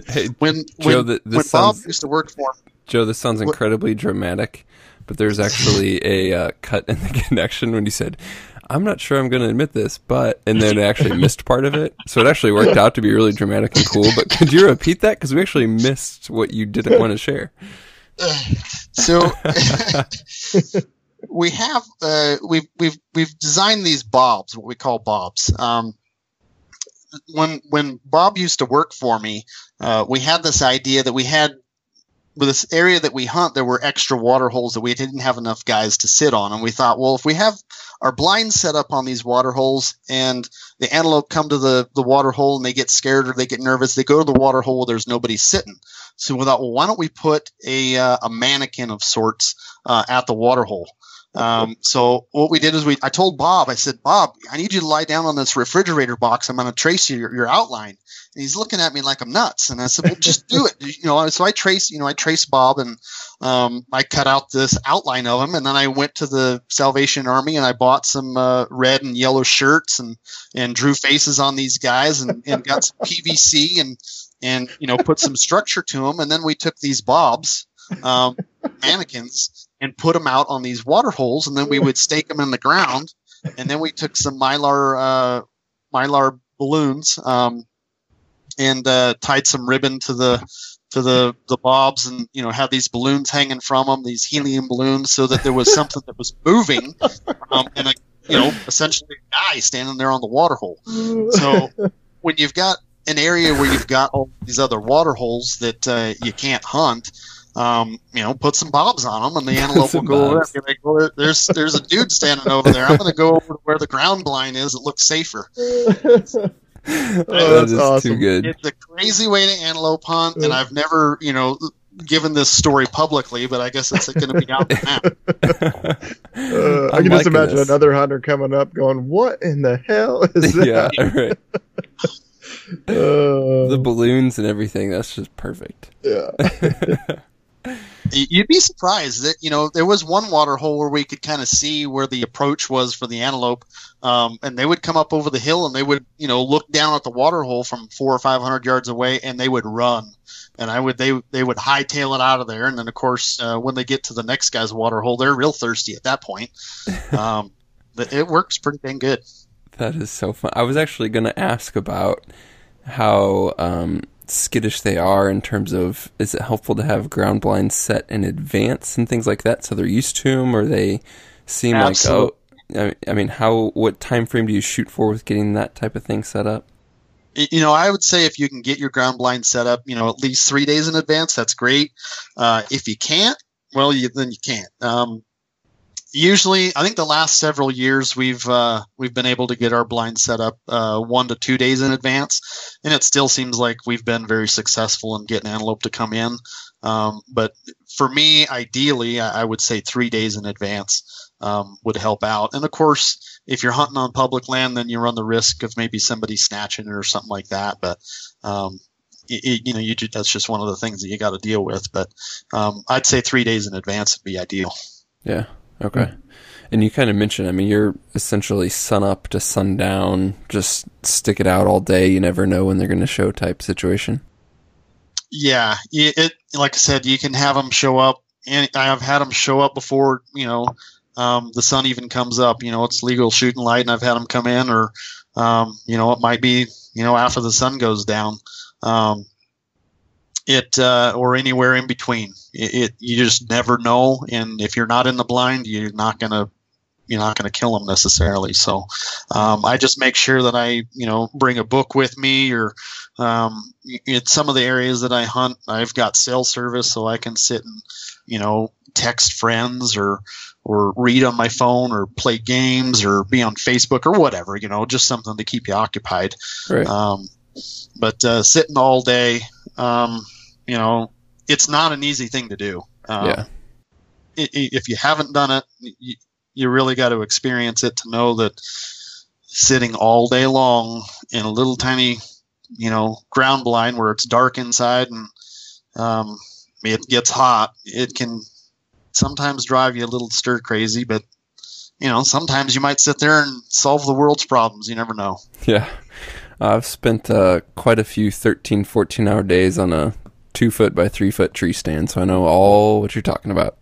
Bob used to work for me, Joe, this sounds incredibly dramatic, but there's actually a cut in the connection when he said, I'm not sure I'm going to admit this, but, and then actually missed part of it. So it actually worked out to be really dramatic and cool. But could you repeat that? Because we actually missed what you didn't want to share. So we have, we've designed these bobs, what we call bobs. When Bob used to work for me, we had this idea that we had, with this area that we hunt, there were extra water holes that we didn't have enough guys to sit on. And we thought, well, if we have our blinds set up on these water holes and the antelope come to the water hole and they get scared or they get nervous, they go to the water hole where there's nobody sitting. So we thought, well, why don't we put a mannequin of sorts at the water hole? So what we did is I told Bob, I said, Bob, I need you to lie down on this refrigerator box. I'm going to trace your outline. And he's looking at me like I'm nuts. And I said, well, just do it. So I traced Bob, and I cut out this outline of him. And then I went to the Salvation Army and I bought some red and yellow shirts and drew faces on these guys and got some PVC and put some structure to them. And then we took these bobs, mannequins, and put them out on these water holes. And then we would stake them in the ground. And then we took some mylar balloons, and tied some ribbon to the bobs, and had these balloons hanging from them, these helium balloons, so that there was something that was moving, and essentially a guy standing there on the water hole. So when you've got an area where you've got all these other water holes that you can't hunt, put some bobs on them, and the antelope will go over and be like, well, there's a dude standing over there. I'm going to go over to where the ground blind is. It looks safer. That is awesome. Too good. It's a crazy way to antelope hunt, and I've never, given this story publicly, but I guess it's going to be out there now. I can just imagine another hunter coming up going, what in the hell is that? Yeah, right. The balloons and everything, that's just perfect. Yeah. You'd be surprised that, there was one water hole where we could kind of see where the approach was for the antelope. And they would come up over the hill and they would, look down at the water hole from 400 or 500 yards away and they would run. And they would hightail it out of there. And then, of course, when they get to the next guy's water hole, they're real thirsty at that point. It works pretty dang good. That is so fun. I was actually going to ask about how skittish they are in terms of, is it helpful to have ground blinds set in advance and things like that so they're used to them, or they seem Absolutely. what time frame do you shoot for with getting that type of thing set up? I would say if you can get your ground blind set up, at least 3 days in advance, that's great. If you can't, well, then you can't. Usually, I think the last several years we've been able to get our blind set up 1 to 2 days in advance, and it still seems like we've been very successful in getting antelope to come in. But for me, ideally, I would say 3 days in advance would help out. And of course, if you're hunting on public land, then you run the risk of maybe somebody snatching it or something like that. But that's just one of the things that you got to deal with. But I'd say 3 days in advance would be ideal. Yeah. Okay. And you kind of mentioned, you're essentially sun up to sundown, just stick it out all day. You never know when they're going to show type situation. Yeah. Like I said, you can have them show up, and I've had them show up before, the sun even comes up. It's legal shooting light, and I've had them come in, or, it might be, after the sun goes down. Or anywhere in between. You just never know, and if you're not in the blind, you're not gonna kill them necessarily. So I just make sure that I bring a book with me, or in some of the areas that I hunt, I've got cell service, so I can sit and text friends or read on my phone or play games or be on Facebook or whatever. Just something to keep you occupied. Right. But sitting all day. It's not an easy thing to do. If you haven't done it, you really got to experience it to know that sitting all day long in a little tiny, ground blind where it's dark inside and it gets hot, it can sometimes drive you a little stir crazy, but sometimes you might sit there and solve the world's problems. You never know. Yeah. I've spent quite a few 13, 14-hour days on a 2-foot by 3-foot tree stand, so I know all what you're talking about.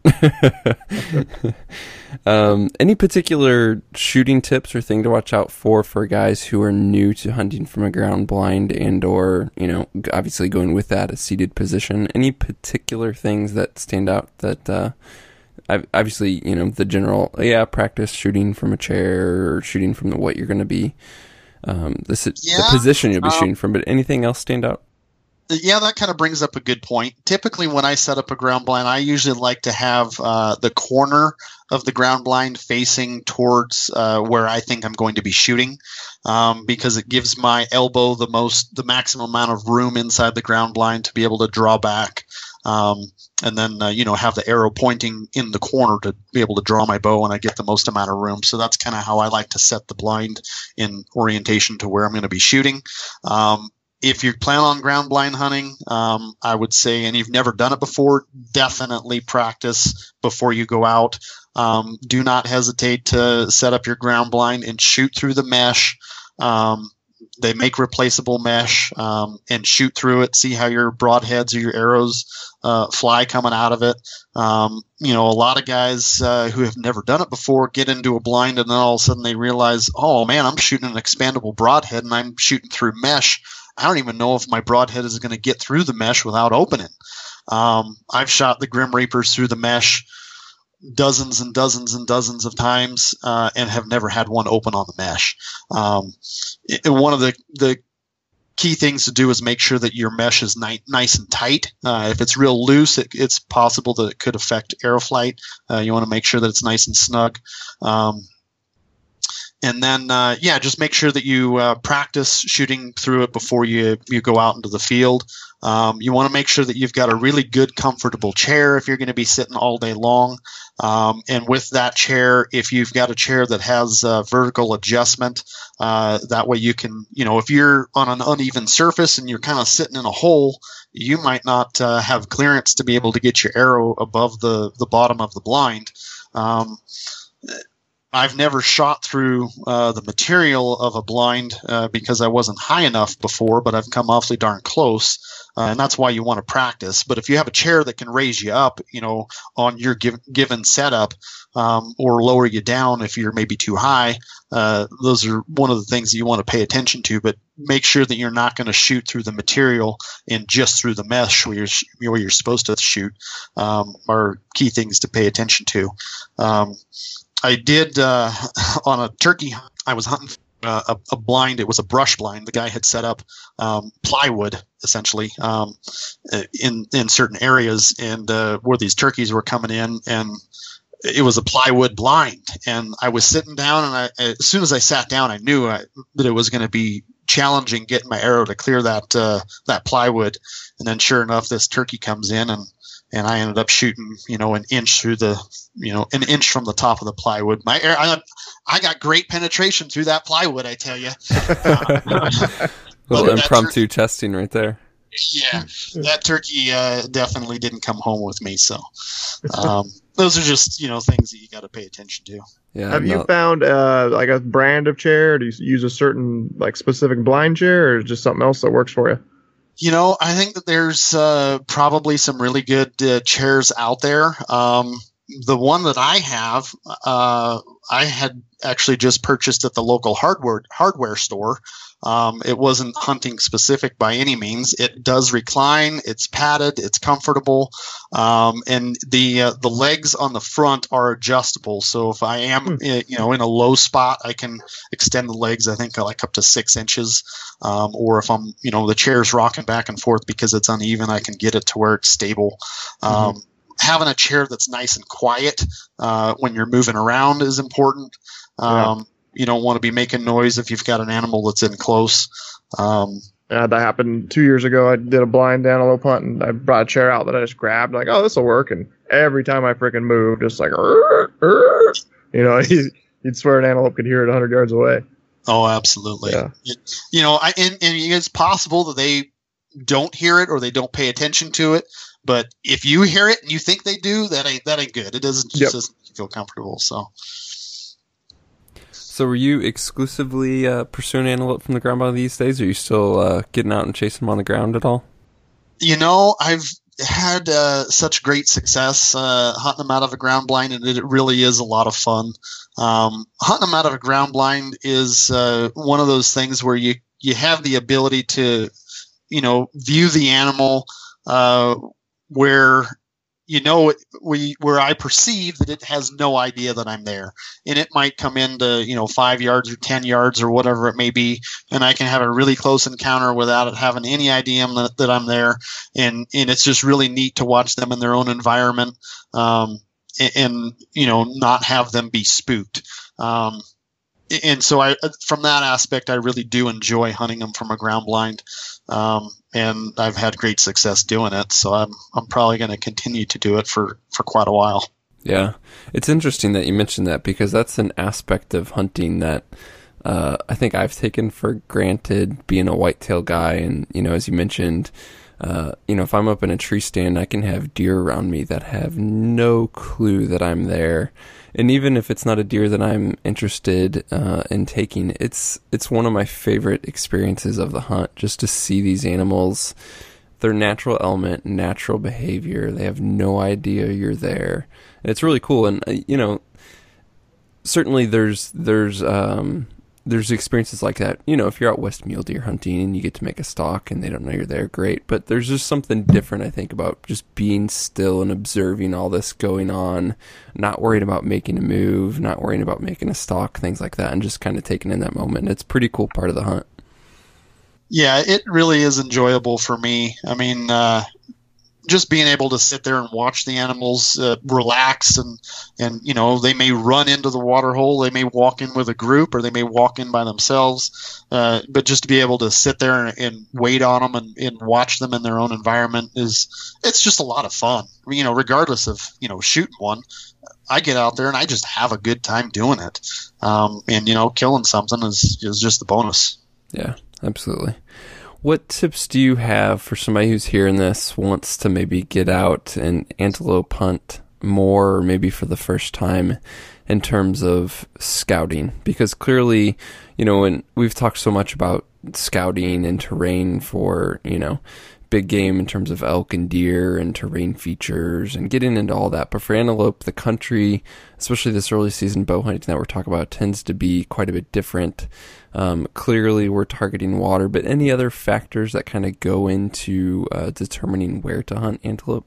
Any particular shooting tips or thing to watch out for guys who are new to hunting from a ground blind and or, obviously going with that, a seated position? Any particular things that stand out that obviously, the general, practice shooting from a chair or shooting from what you're going to be, the position you'll be shooting from, but anything else stand out? Yeah, that kind of brings up a good point. Typically, when I set up a ground blind, I usually like to have the corner of the ground blind facing towards where I think I'm going to be shooting, because it gives my elbow the maximum amount of room inside the ground blind to be able to draw back, and then have the arrow pointing in the corner to be able to draw my bow, and I get the most amount of room. So that's kind of how I like to set the blind in orientation to where I'm going to be shooting. If you plan on ground blind hunting, I would say, and you've never done it before, definitely practice before you go out. Do not hesitate to set up your ground blind and shoot through the mesh. They make replaceable mesh, and shoot through it. See how your broadheads or your arrows fly coming out of it. A lot of guys who have never done it before get into a blind, and then all of a sudden they realize, oh man, I'm shooting an expandable broadhead and I'm shooting through mesh. I don't even know if my broadhead is going to get through the mesh without opening. I've shot the Grim Reapers through the mesh dozens and dozens and dozens of times, and have never had one open on the mesh. One of the key things to do is make sure that your mesh is nice and tight. If it's real loose, it's possible that it could affect arrow flight. You want to make sure that it's nice and snug. And then, just make sure that you practice shooting through it before you go out into the field. You want to make sure that you've got a really good, comfortable chair if you're going to be sitting all day long. And with that chair, if you've got a chair that has vertical adjustment, that way you can, if you're on an uneven surface and you're kind of sitting in a hole, you might not have clearance to be able to get your arrow above the bottom of the blind. I've never shot through the material of a blind because I wasn't high enough before, but I've come awfully darn close. And that's why you want to practice. But if you have a chair that can raise you up, on your given setup, or lower you down if you're maybe too high, those are one of the things that you want to pay attention to. But make sure that you're not going to shoot through the material and just through the mesh where you're supposed to shoot, are key things to pay attention to. I did on a turkey hunt, I was hunting a blind. It was a brush blind. The guy had set up plywood essentially in certain areas, and where these turkeys were coming in, and it was a plywood blind. And I was sitting down, and as soon as I sat down, I knew that it was going to be challenging getting my arrow to clear that plywood. And then sure enough, this turkey comes in, and I ended up shooting, an inch through an inch from the top of the plywood. I got great penetration through that plywood, I tell you. Little impromptu testing right there. Yeah, that turkey definitely didn't come home with me. So those are just, things that you got to pay attention to. Yeah. Have you found like a brand of chair? Do you use a certain specific blind chair, or just something else that works for you? I think that there's probably some really good chairs out there. The one that I have, I had actually just purchased at the local hardware store. It wasn't hunting specific by any means. It does recline. It's padded. It's comfortable. And the legs on the front are adjustable. So if I am, in a low spot, I can extend the legs, I think like up to 6 inches. Or if I'm, the chair's rocking back and forth because it's uneven, I can get it to where it's stable. Having a chair that's nice and quiet when you're moving around is important. You don't want to be making noise if you've got an animal that's in close. That happened 2 years ago. I did a blind antelope hunt, and I brought a chair out that I just grabbed. Like, oh, this will work. And every time I freaking moved, just like, you'd swear an antelope could hear it 100 yards away. Oh, absolutely. Yeah. And it's possible that they don't hear it or they don't pay attention to it. But if you hear it and you think they do, that ain't good. It doesn't make you feel comfortable. So were you exclusively pursuing antelope from the ground by these days? Or are you still getting out and chasing them on the ground at all? I've had such great success hunting them out of a ground blind, and it really is a lot of fun. Hunting them out of a ground blind is one of those things where you have the ability to, view the animal where where I perceive that it has no idea that I'm there, and it might come into 5 yards or 10 yards or whatever it may be, and I can have a really close encounter without it having any idea that I'm there, and it's just really neat to watch them in their own environment, and not have them be spooked. And so from that aspect, I really do enjoy hunting them from a ground blind. And I've had great success doing it, so I'm probably going to continue to do it for quite a while. Yeah, it's interesting that you mentioned that, because that's an aspect of hunting that I think I've taken for granted, being a whitetail guy. And as you mentioned, if I'm up in a tree stand, I can have deer around me that have no clue that I'm there. And even if it's not a deer that I'm interested in taking, it's one of my favorite experiences of the hunt, just to see these animals, their natural element, natural behavior. They have no idea you're there. And it's really cool. And, certainly there's experiences like that. If you're out west mule deer hunting and you get to make a stalk and they don't know you're there, great. But there's just something different, I think, about just being still and observing all this going on, not worried about making a move, not worrying about making a stalk, things like that, and just kind of taking in that moment. It's a pretty cool part of the hunt. Yeah, it really is enjoyable for me. I mean, just being able to sit there and watch the animals relax, and they may run into the water hole, they may walk in with a group, or they may walk in by themselves, but just to be able to sit there and wait on them and watch them in their own environment it's just a lot of fun. Regardless of shooting one, I get out there and I just have a good time doing it, and killing something is just the bonus. Yeah, absolutely. What tips do you have for somebody who's hearing this, wants to maybe get out and antelope hunt more, or maybe for the first time, in terms of scouting? Because clearly, when we've talked so much about scouting and terrain for, big game in terms of elk and deer and terrain features and getting into all that. But for antelope, the country, especially this early season bow hunting that we're talking about, tends to be quite a bit different. Clearly, we're targeting water, but any other factors that kind of go into determining where to hunt antelope?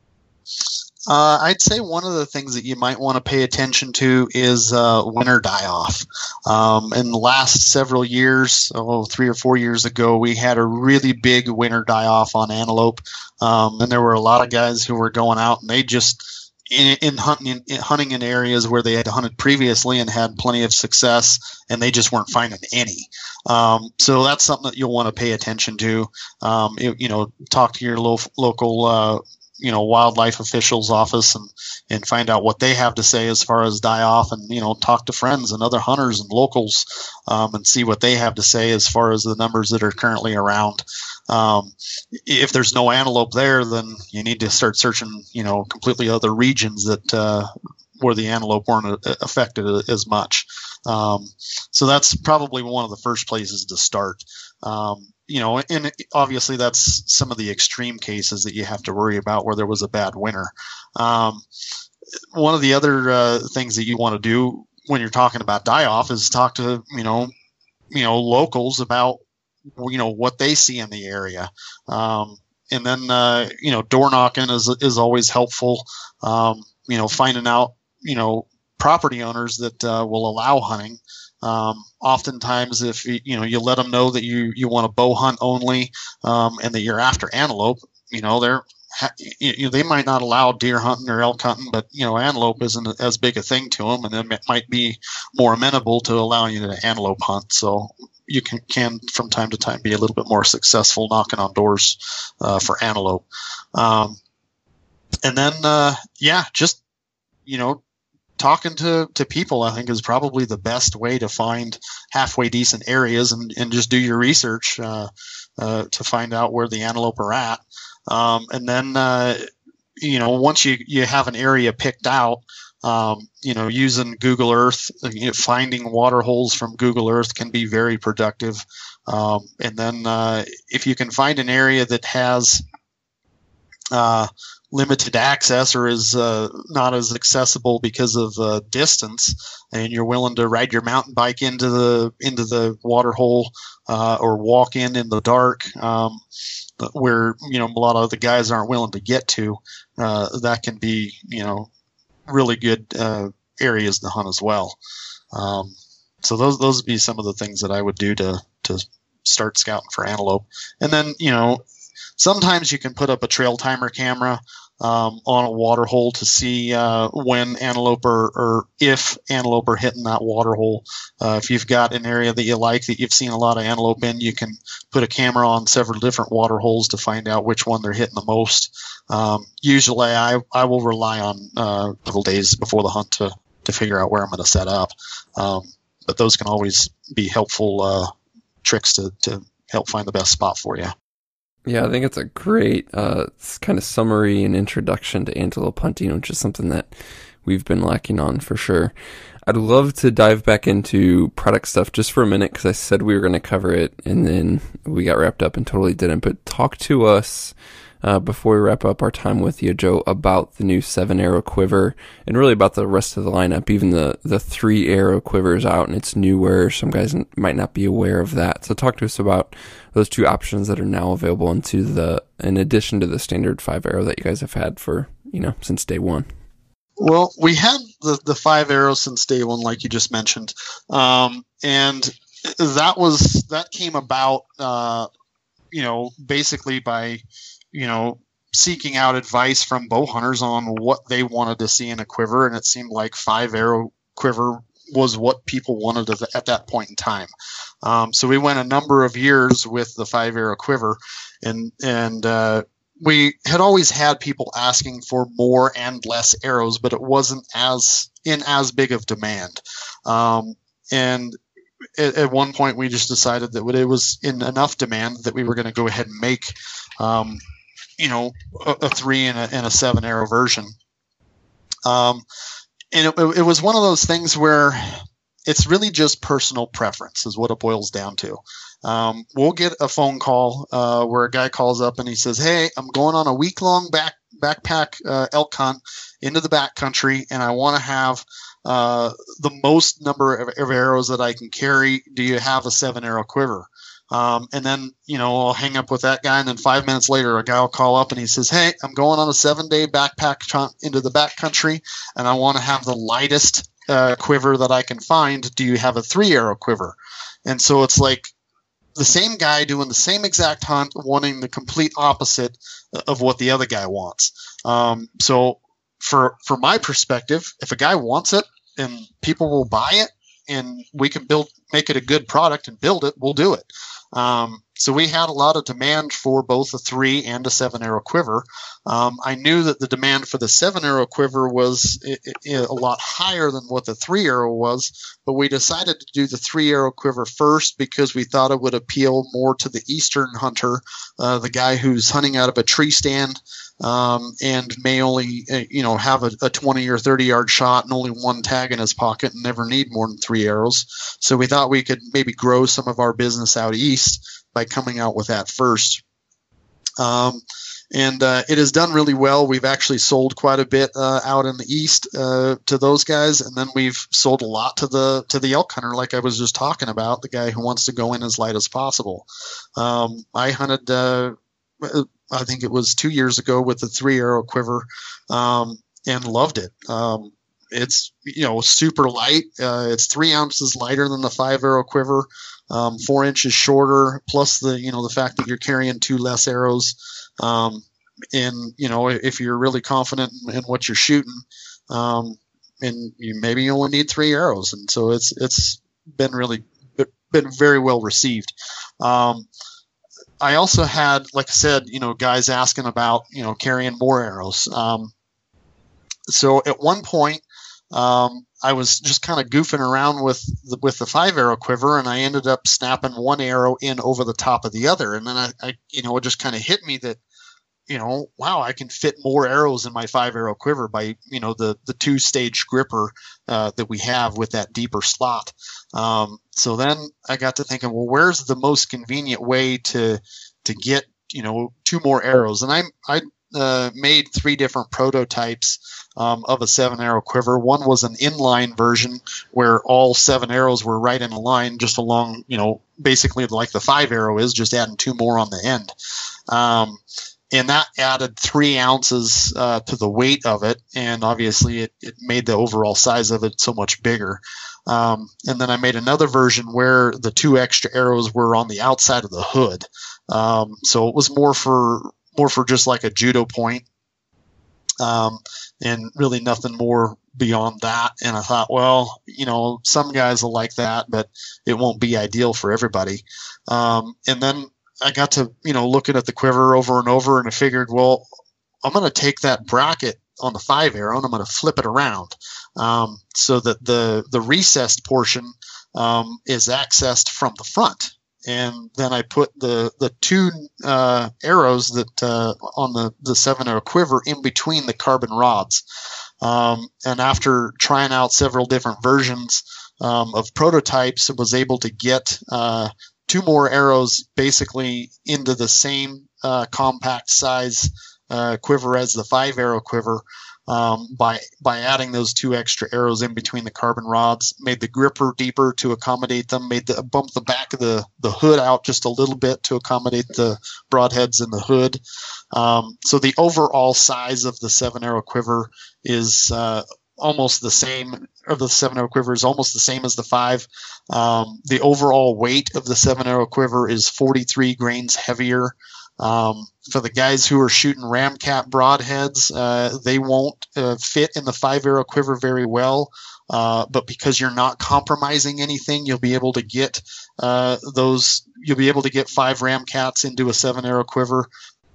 I'd say one of the things that you might want to pay attention to is winter die-off. In the last several years, 3 or 4 years ago, we had a really big winter die-off on antelope, and there were a lot of guys who were going out and they just hunting in areas where they had hunted previously and had plenty of success, and they just weren't finding any. So that's something that you'll want to pay attention to. Talk to your local wildlife officials office and find out what they have to say as far as die off, and talk to friends and other hunters and locals, and see what they have to say as far as the numbers that are currently around. If there's no antelope there, then you need to start searching completely other regions that where the antelope weren't affected as much. So that's probably one of the first places to start. And obviously that's some of the extreme cases that you have to worry about where there was a bad winter. One of the other things that you want to do when you're talking about die-off is talk to, locals about, what they see in the area. And then, door knocking is always helpful. Finding out, property owners that will allow hunting. Oftentimes, if you let them know that you want to bow hunt only, and that you're after antelope, they might not allow deer hunting or elk hunting, but antelope isn't as big a thing to them, and it might be more amenable to allowing you to antelope hunt. So you can from time to time be a little bit more successful knocking on doors for antelope. And then just talking to people, I think, is probably the best way to find halfway decent areas, and just do your research to find out where the antelope are at. And then, once you have an area picked out, using Google Earth, finding water holes from Google Earth can be very productive. And then if you can find an area that has limited access or is not as accessible because of distance, and you're willing to ride your mountain bike into the water hole, or walk in the dark, where a lot of the guys aren't willing to get to, that can be really good areas to hunt as well. So those would be some of the things that I would do to start scouting for antelope. And then sometimes you can put up a trail timer camera on a water hole to see when antelope or if antelope are hitting that water hole. If you've got an area that you like, that you've seen a lot of antelope in, you can put a camera on several different water holes to find out which one they're hitting the most. Usually I will rely on a couple days before the hunt to figure out where I'm going to set up. But those can always be helpful tricks to help find the best spot for you. Yeah, I think it's a great kind of summary and introduction to antelope hunting, which is something that we've been lacking on for sure. I'd love to dive back into product stuff just for a minute, because I said we were going to cover it and then we got wrapped up and totally didn't. But talk to us before we wrap up our time with you, Joe, about the new 7-arrow quiver and really about the rest of the lineup. Even the 3-arrow quiver is out and it's newer. Some guys might not be aware of that. So talk to us about those two options that are now available in addition to the standard 5-arrow that you guys have had for, since day one. Well, we had the 5 arrows since day one, like you just mentioned. And that came about, basically by, seeking out advice from bow hunters on what they wanted to see in a quiver, and it seemed like 5-arrow quiver was what people wanted at that point in time. So we went a number of years with the 5-arrow quiver, and we had always had people asking for more and less arrows, but it wasn't as big of demand. And at one point, we just decided that it was in enough demand that we were going to go ahead and make, a 3 and a 7-arrow version. And it was one of those things where it's really just personal preference is what it boils down to. We'll get a phone call where a guy calls up and he says, "Hey, I'm going on a week-long backpack elk hunt into the backcountry, and I want to have the most number of arrows that I can carry. Do you have a 7-arrow quiver?" And then, I'll hang up with that guy, and then 5 minutes later, a guy will call up and he says, "Hey, I'm going on a 7-day backpack hunt into the backcountry, and I want to have the lightest quiver that I can find. Do you have a 3-arrow quiver?" And so it's like the same guy doing the same exact hunt, wanting the complete opposite of what the other guy wants. So for my perspective, if a guy wants it and people will buy it and we can make it a good product and build it, we'll do it. So we had a lot of demand for both a 3 and a 7-arrow quiver. I knew that the demand for the 7-arrow quiver was a lot higher than what the 3-arrow was, but we decided to do the 3-arrow quiver first because we thought it would appeal more to the eastern hunter, the guy who's hunting out of a tree stand and may only have a 20 or 30 yard shot and only one tag in his pocket and never need more than 3 arrows. So we thought we could maybe grow some of our business out east by coming out with that first. And it has done really well. We've actually sold quite a bit out in the east to those guys, and then we've sold a lot to the elk hunter, like I was just talking about, the guy who wants to go in as light as possible. I hunted, I think it was 2 years ago, with the 3-arrow quiver, and loved it. It's super light. It's 3 ounces lighter than the 5-arrow quiver, 4 inches shorter, plus the fact that you're carrying 2 less arrows. And if you're really confident in what you're shooting, and maybe you only need 3 arrows, and so it's been very well received. I also had, like I said, guys asking about carrying more arrows. So at one point, I was just kind of goofing around with the 5-arrow quiver, and I ended up snapping one arrow in over the top of the other. And then I it just kind of hit me that, wow, I can fit more arrows in my 5-arrow quiver by, the 2-stage gripper that we have with that deeper slot. So then I got to thinking, well, where's the most convenient way to get, 2 more arrows? And I made 3 different prototypes of a 7-arrow quiver. One was an inline version where all 7 arrows were right in a line, just along, basically like the 5-arrow is, just adding 2 more on the end. And that added 3 ounces to the weight of it, and obviously it made the overall size of it so much bigger. And then I made another version where the 2 extra arrows were on the outside of the hood. So it was more for just like a judo point, and really nothing more beyond that. And I thought, well, some guys will like that, but it won't be ideal for everybody. And then I got to, looking at the quiver over and over, and I figured, well, I'm going to take that bracket on the 5-arrow and I'm going to flip it around, so that the recessed portion is accessed from the front. And then I put the 2 arrows that on the 7-arrow quiver in between the carbon rods. And after trying out several different versions of prototypes, I was able to get 2 more arrows basically into the same compact size quiver as the 5-arrow quiver, by adding those 2 extra arrows in between the carbon rods. Made the gripper deeper to accommodate them, bump the back of the hood out just a little bit to accommodate the broadheads in the hood. So the overall size of the 7-arrow quiver is almost the same, or the 7-arrow quiver is almost the same as the 5. The overall weight of the 7-arrow quiver is 43 grains heavier For the guys who are shooting Ramcat broadheads, they won't fit in the 5-arrow quiver very well. But because you're not compromising anything, you'll be able to get You'll be able to get 5 Ramcats into a 7-arrow quiver,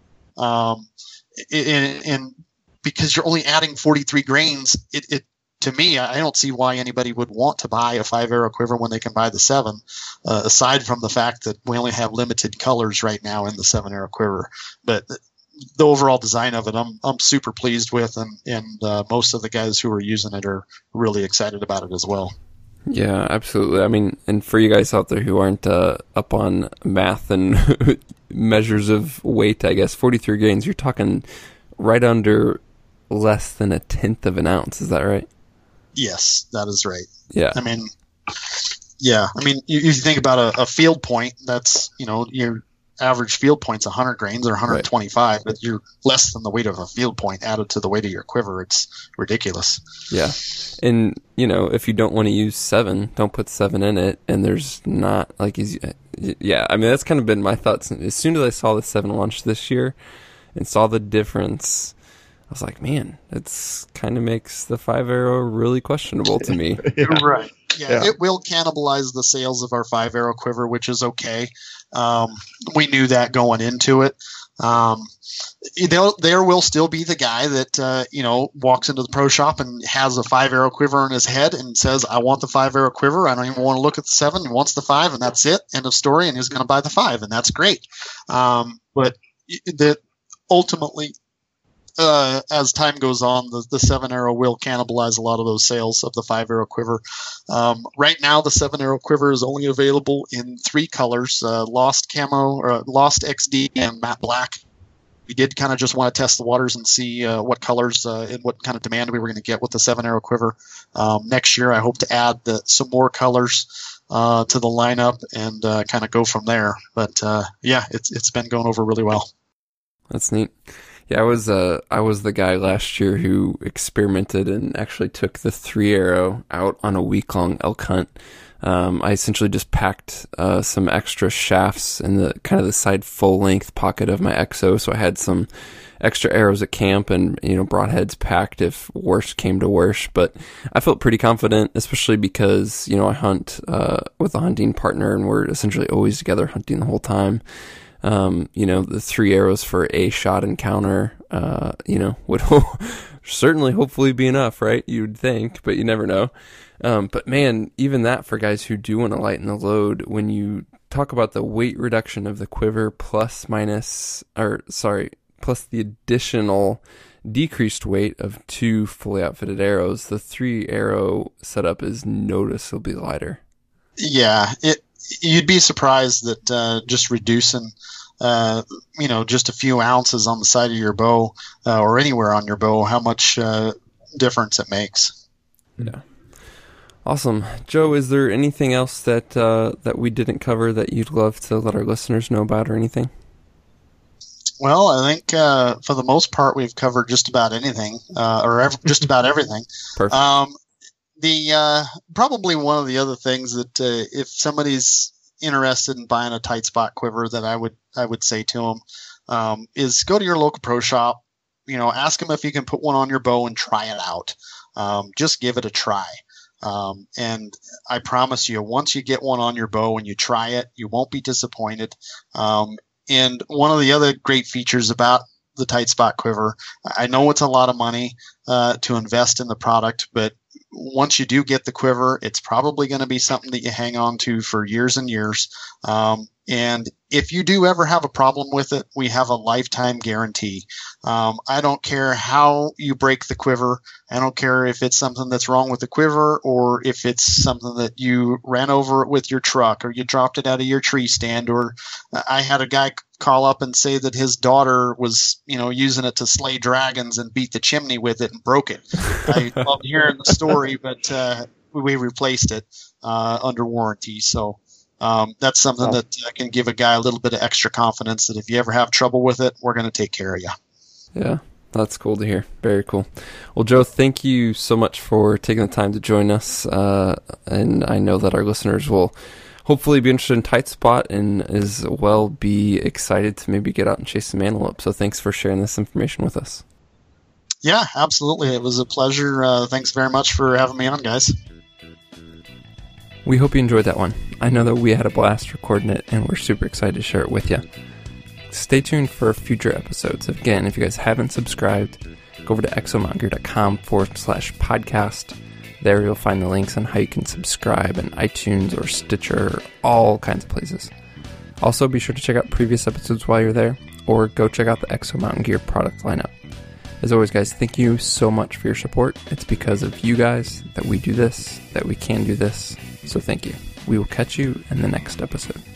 and because you're only adding 43 grains, it to me, I don't see why anybody would want to buy a 5-arrow quiver when they can buy the 7. Aside from the fact that we only have limited colors right now in the 7-arrow quiver, but the overall design of it, I'm super pleased with, and most of the guys who are using it are really excited about it as well. Yeah, absolutely. I mean, and for you guys out there who aren't up on math and measures of weight, I guess 43 grains, you're talking right under less than 1/10 of an ounce. Is that right? Yes, that is right. Yeah. I mean, you think about a field point, that's, your average field point's 100 grains or 125, right, but you're less than the weight of a field point added to the weight of your quiver. It's ridiculous. Yeah. And, if you don't want to use 7, don't put 7 in it. And there's not, yeah, I mean, that's kind of been my thoughts. As soon as I saw the 7 launch this year and saw the difference, I was like, man, it's kind of makes the 5-arrow really questionable to me. Yeah. Right. Yeah, it will cannibalize the sales of our 5-arrow quiver, which is okay. We knew that going into it. There will still be the guy that walks into the pro shop and has a 5-arrow quiver in his head and says, "I want the 5-arrow quiver. I don't even want to look at the 7. He wants the 5, and that's it. End of story." And he's going to buy the 5, and that's great. But that ultimately, as time goes on, the 7-arrow will cannibalize a lot of those sales of the 5-arrow quiver. Right now, the 7-arrow quiver is only available in 3 colors: Lost Camo, or Lost XD, and Matte Black. We did kind of just want to test the waters and see what colors and what kind of demand we were going to get with the 7-arrow quiver. Next year, I hope to add some more colors to the lineup and kind of go from there. But yeah, it's been going over really well. That's neat. Yeah, I was the guy last year who experimented and actually took the 3-arrow out on a week-long elk hunt. I essentially just packed some extra shafts in the kind of the side full-length pocket of my EXO, so I had some extra arrows at camp and broadheads packed if worst came to worst. But I felt pretty confident, especially because I hunt with a hunting partner and we're essentially always together hunting the whole time. The 3 arrows for a shot encounter, would certainly hopefully be enough, right? You'd think, but you never know. But man, even that for guys who do want to lighten the load, when you talk about the weight reduction of the quiver plus the additional decreased weight of 2 fully outfitted arrows, the 3-arrow setup is noticeably lighter. Yeah, you'd be surprised that just reducing, just a few ounces on the side of your bow or anywhere on your bow, how much difference it makes. Yeah. Awesome. Joe, is there anything else that we didn't cover that you'd love to let our listeners know about or anything? Well, I think for the most part we've covered just about anything, just about everything. Perfect. Probably one of the other things that if somebody's interested in buying a tight spot quiver, that I would say to them is go to your local pro shop. Ask them if you can put one on your bow and try it out. Just give it a try. And I promise you, once you get one on your bow and you try it, you won't be disappointed. And one of the other great features about the tight spot quiver, I know it's a lot of money to invest in the product, but once you do get the quiver, it's probably going to be something that you hang on to for years and years. And if you do ever have a problem with it, we have a lifetime guarantee. I don't care how you break the quiver. I don't care if it's something that's wrong with the quiver or if it's something that you ran over it with your truck or you dropped it out of your tree stand. Or I had a guy call up and say that his daughter was, using it to slay dragons and beat the chimney with it and broke it. I love hearing the story, but we replaced it under warranty. So that's something that can give a guy a little bit of extra confidence that if you ever have trouble with it, we're going to take care of you. Yeah, that's cool to hear. Very cool. Well, Joe, thank you so much for taking the time to join us. And I know that our listeners will hopefully be interested in Tight Spot and as well be excited to maybe get out and chase some antelope. So thanks for sharing this information with us. Yeah, absolutely. It was a pleasure. Thanks very much for having me on, guys. We hope you enjoyed that one. I know that we had a blast recording it, and we're super excited to share it with you. Stay tuned for future episodes. Again, if you guys haven't subscribed, go over to exomountaingear.com/podcast. There you'll find the links on how you can subscribe in iTunes or Stitcher, all kinds of places. Also, be sure to check out previous episodes while you're there, or go check out the Exo Mountain Gear product lineup. As always, guys, thank you so much for your support. It's because of you guys that we do this, that we can do this. So thank you. We will catch you in the next episode.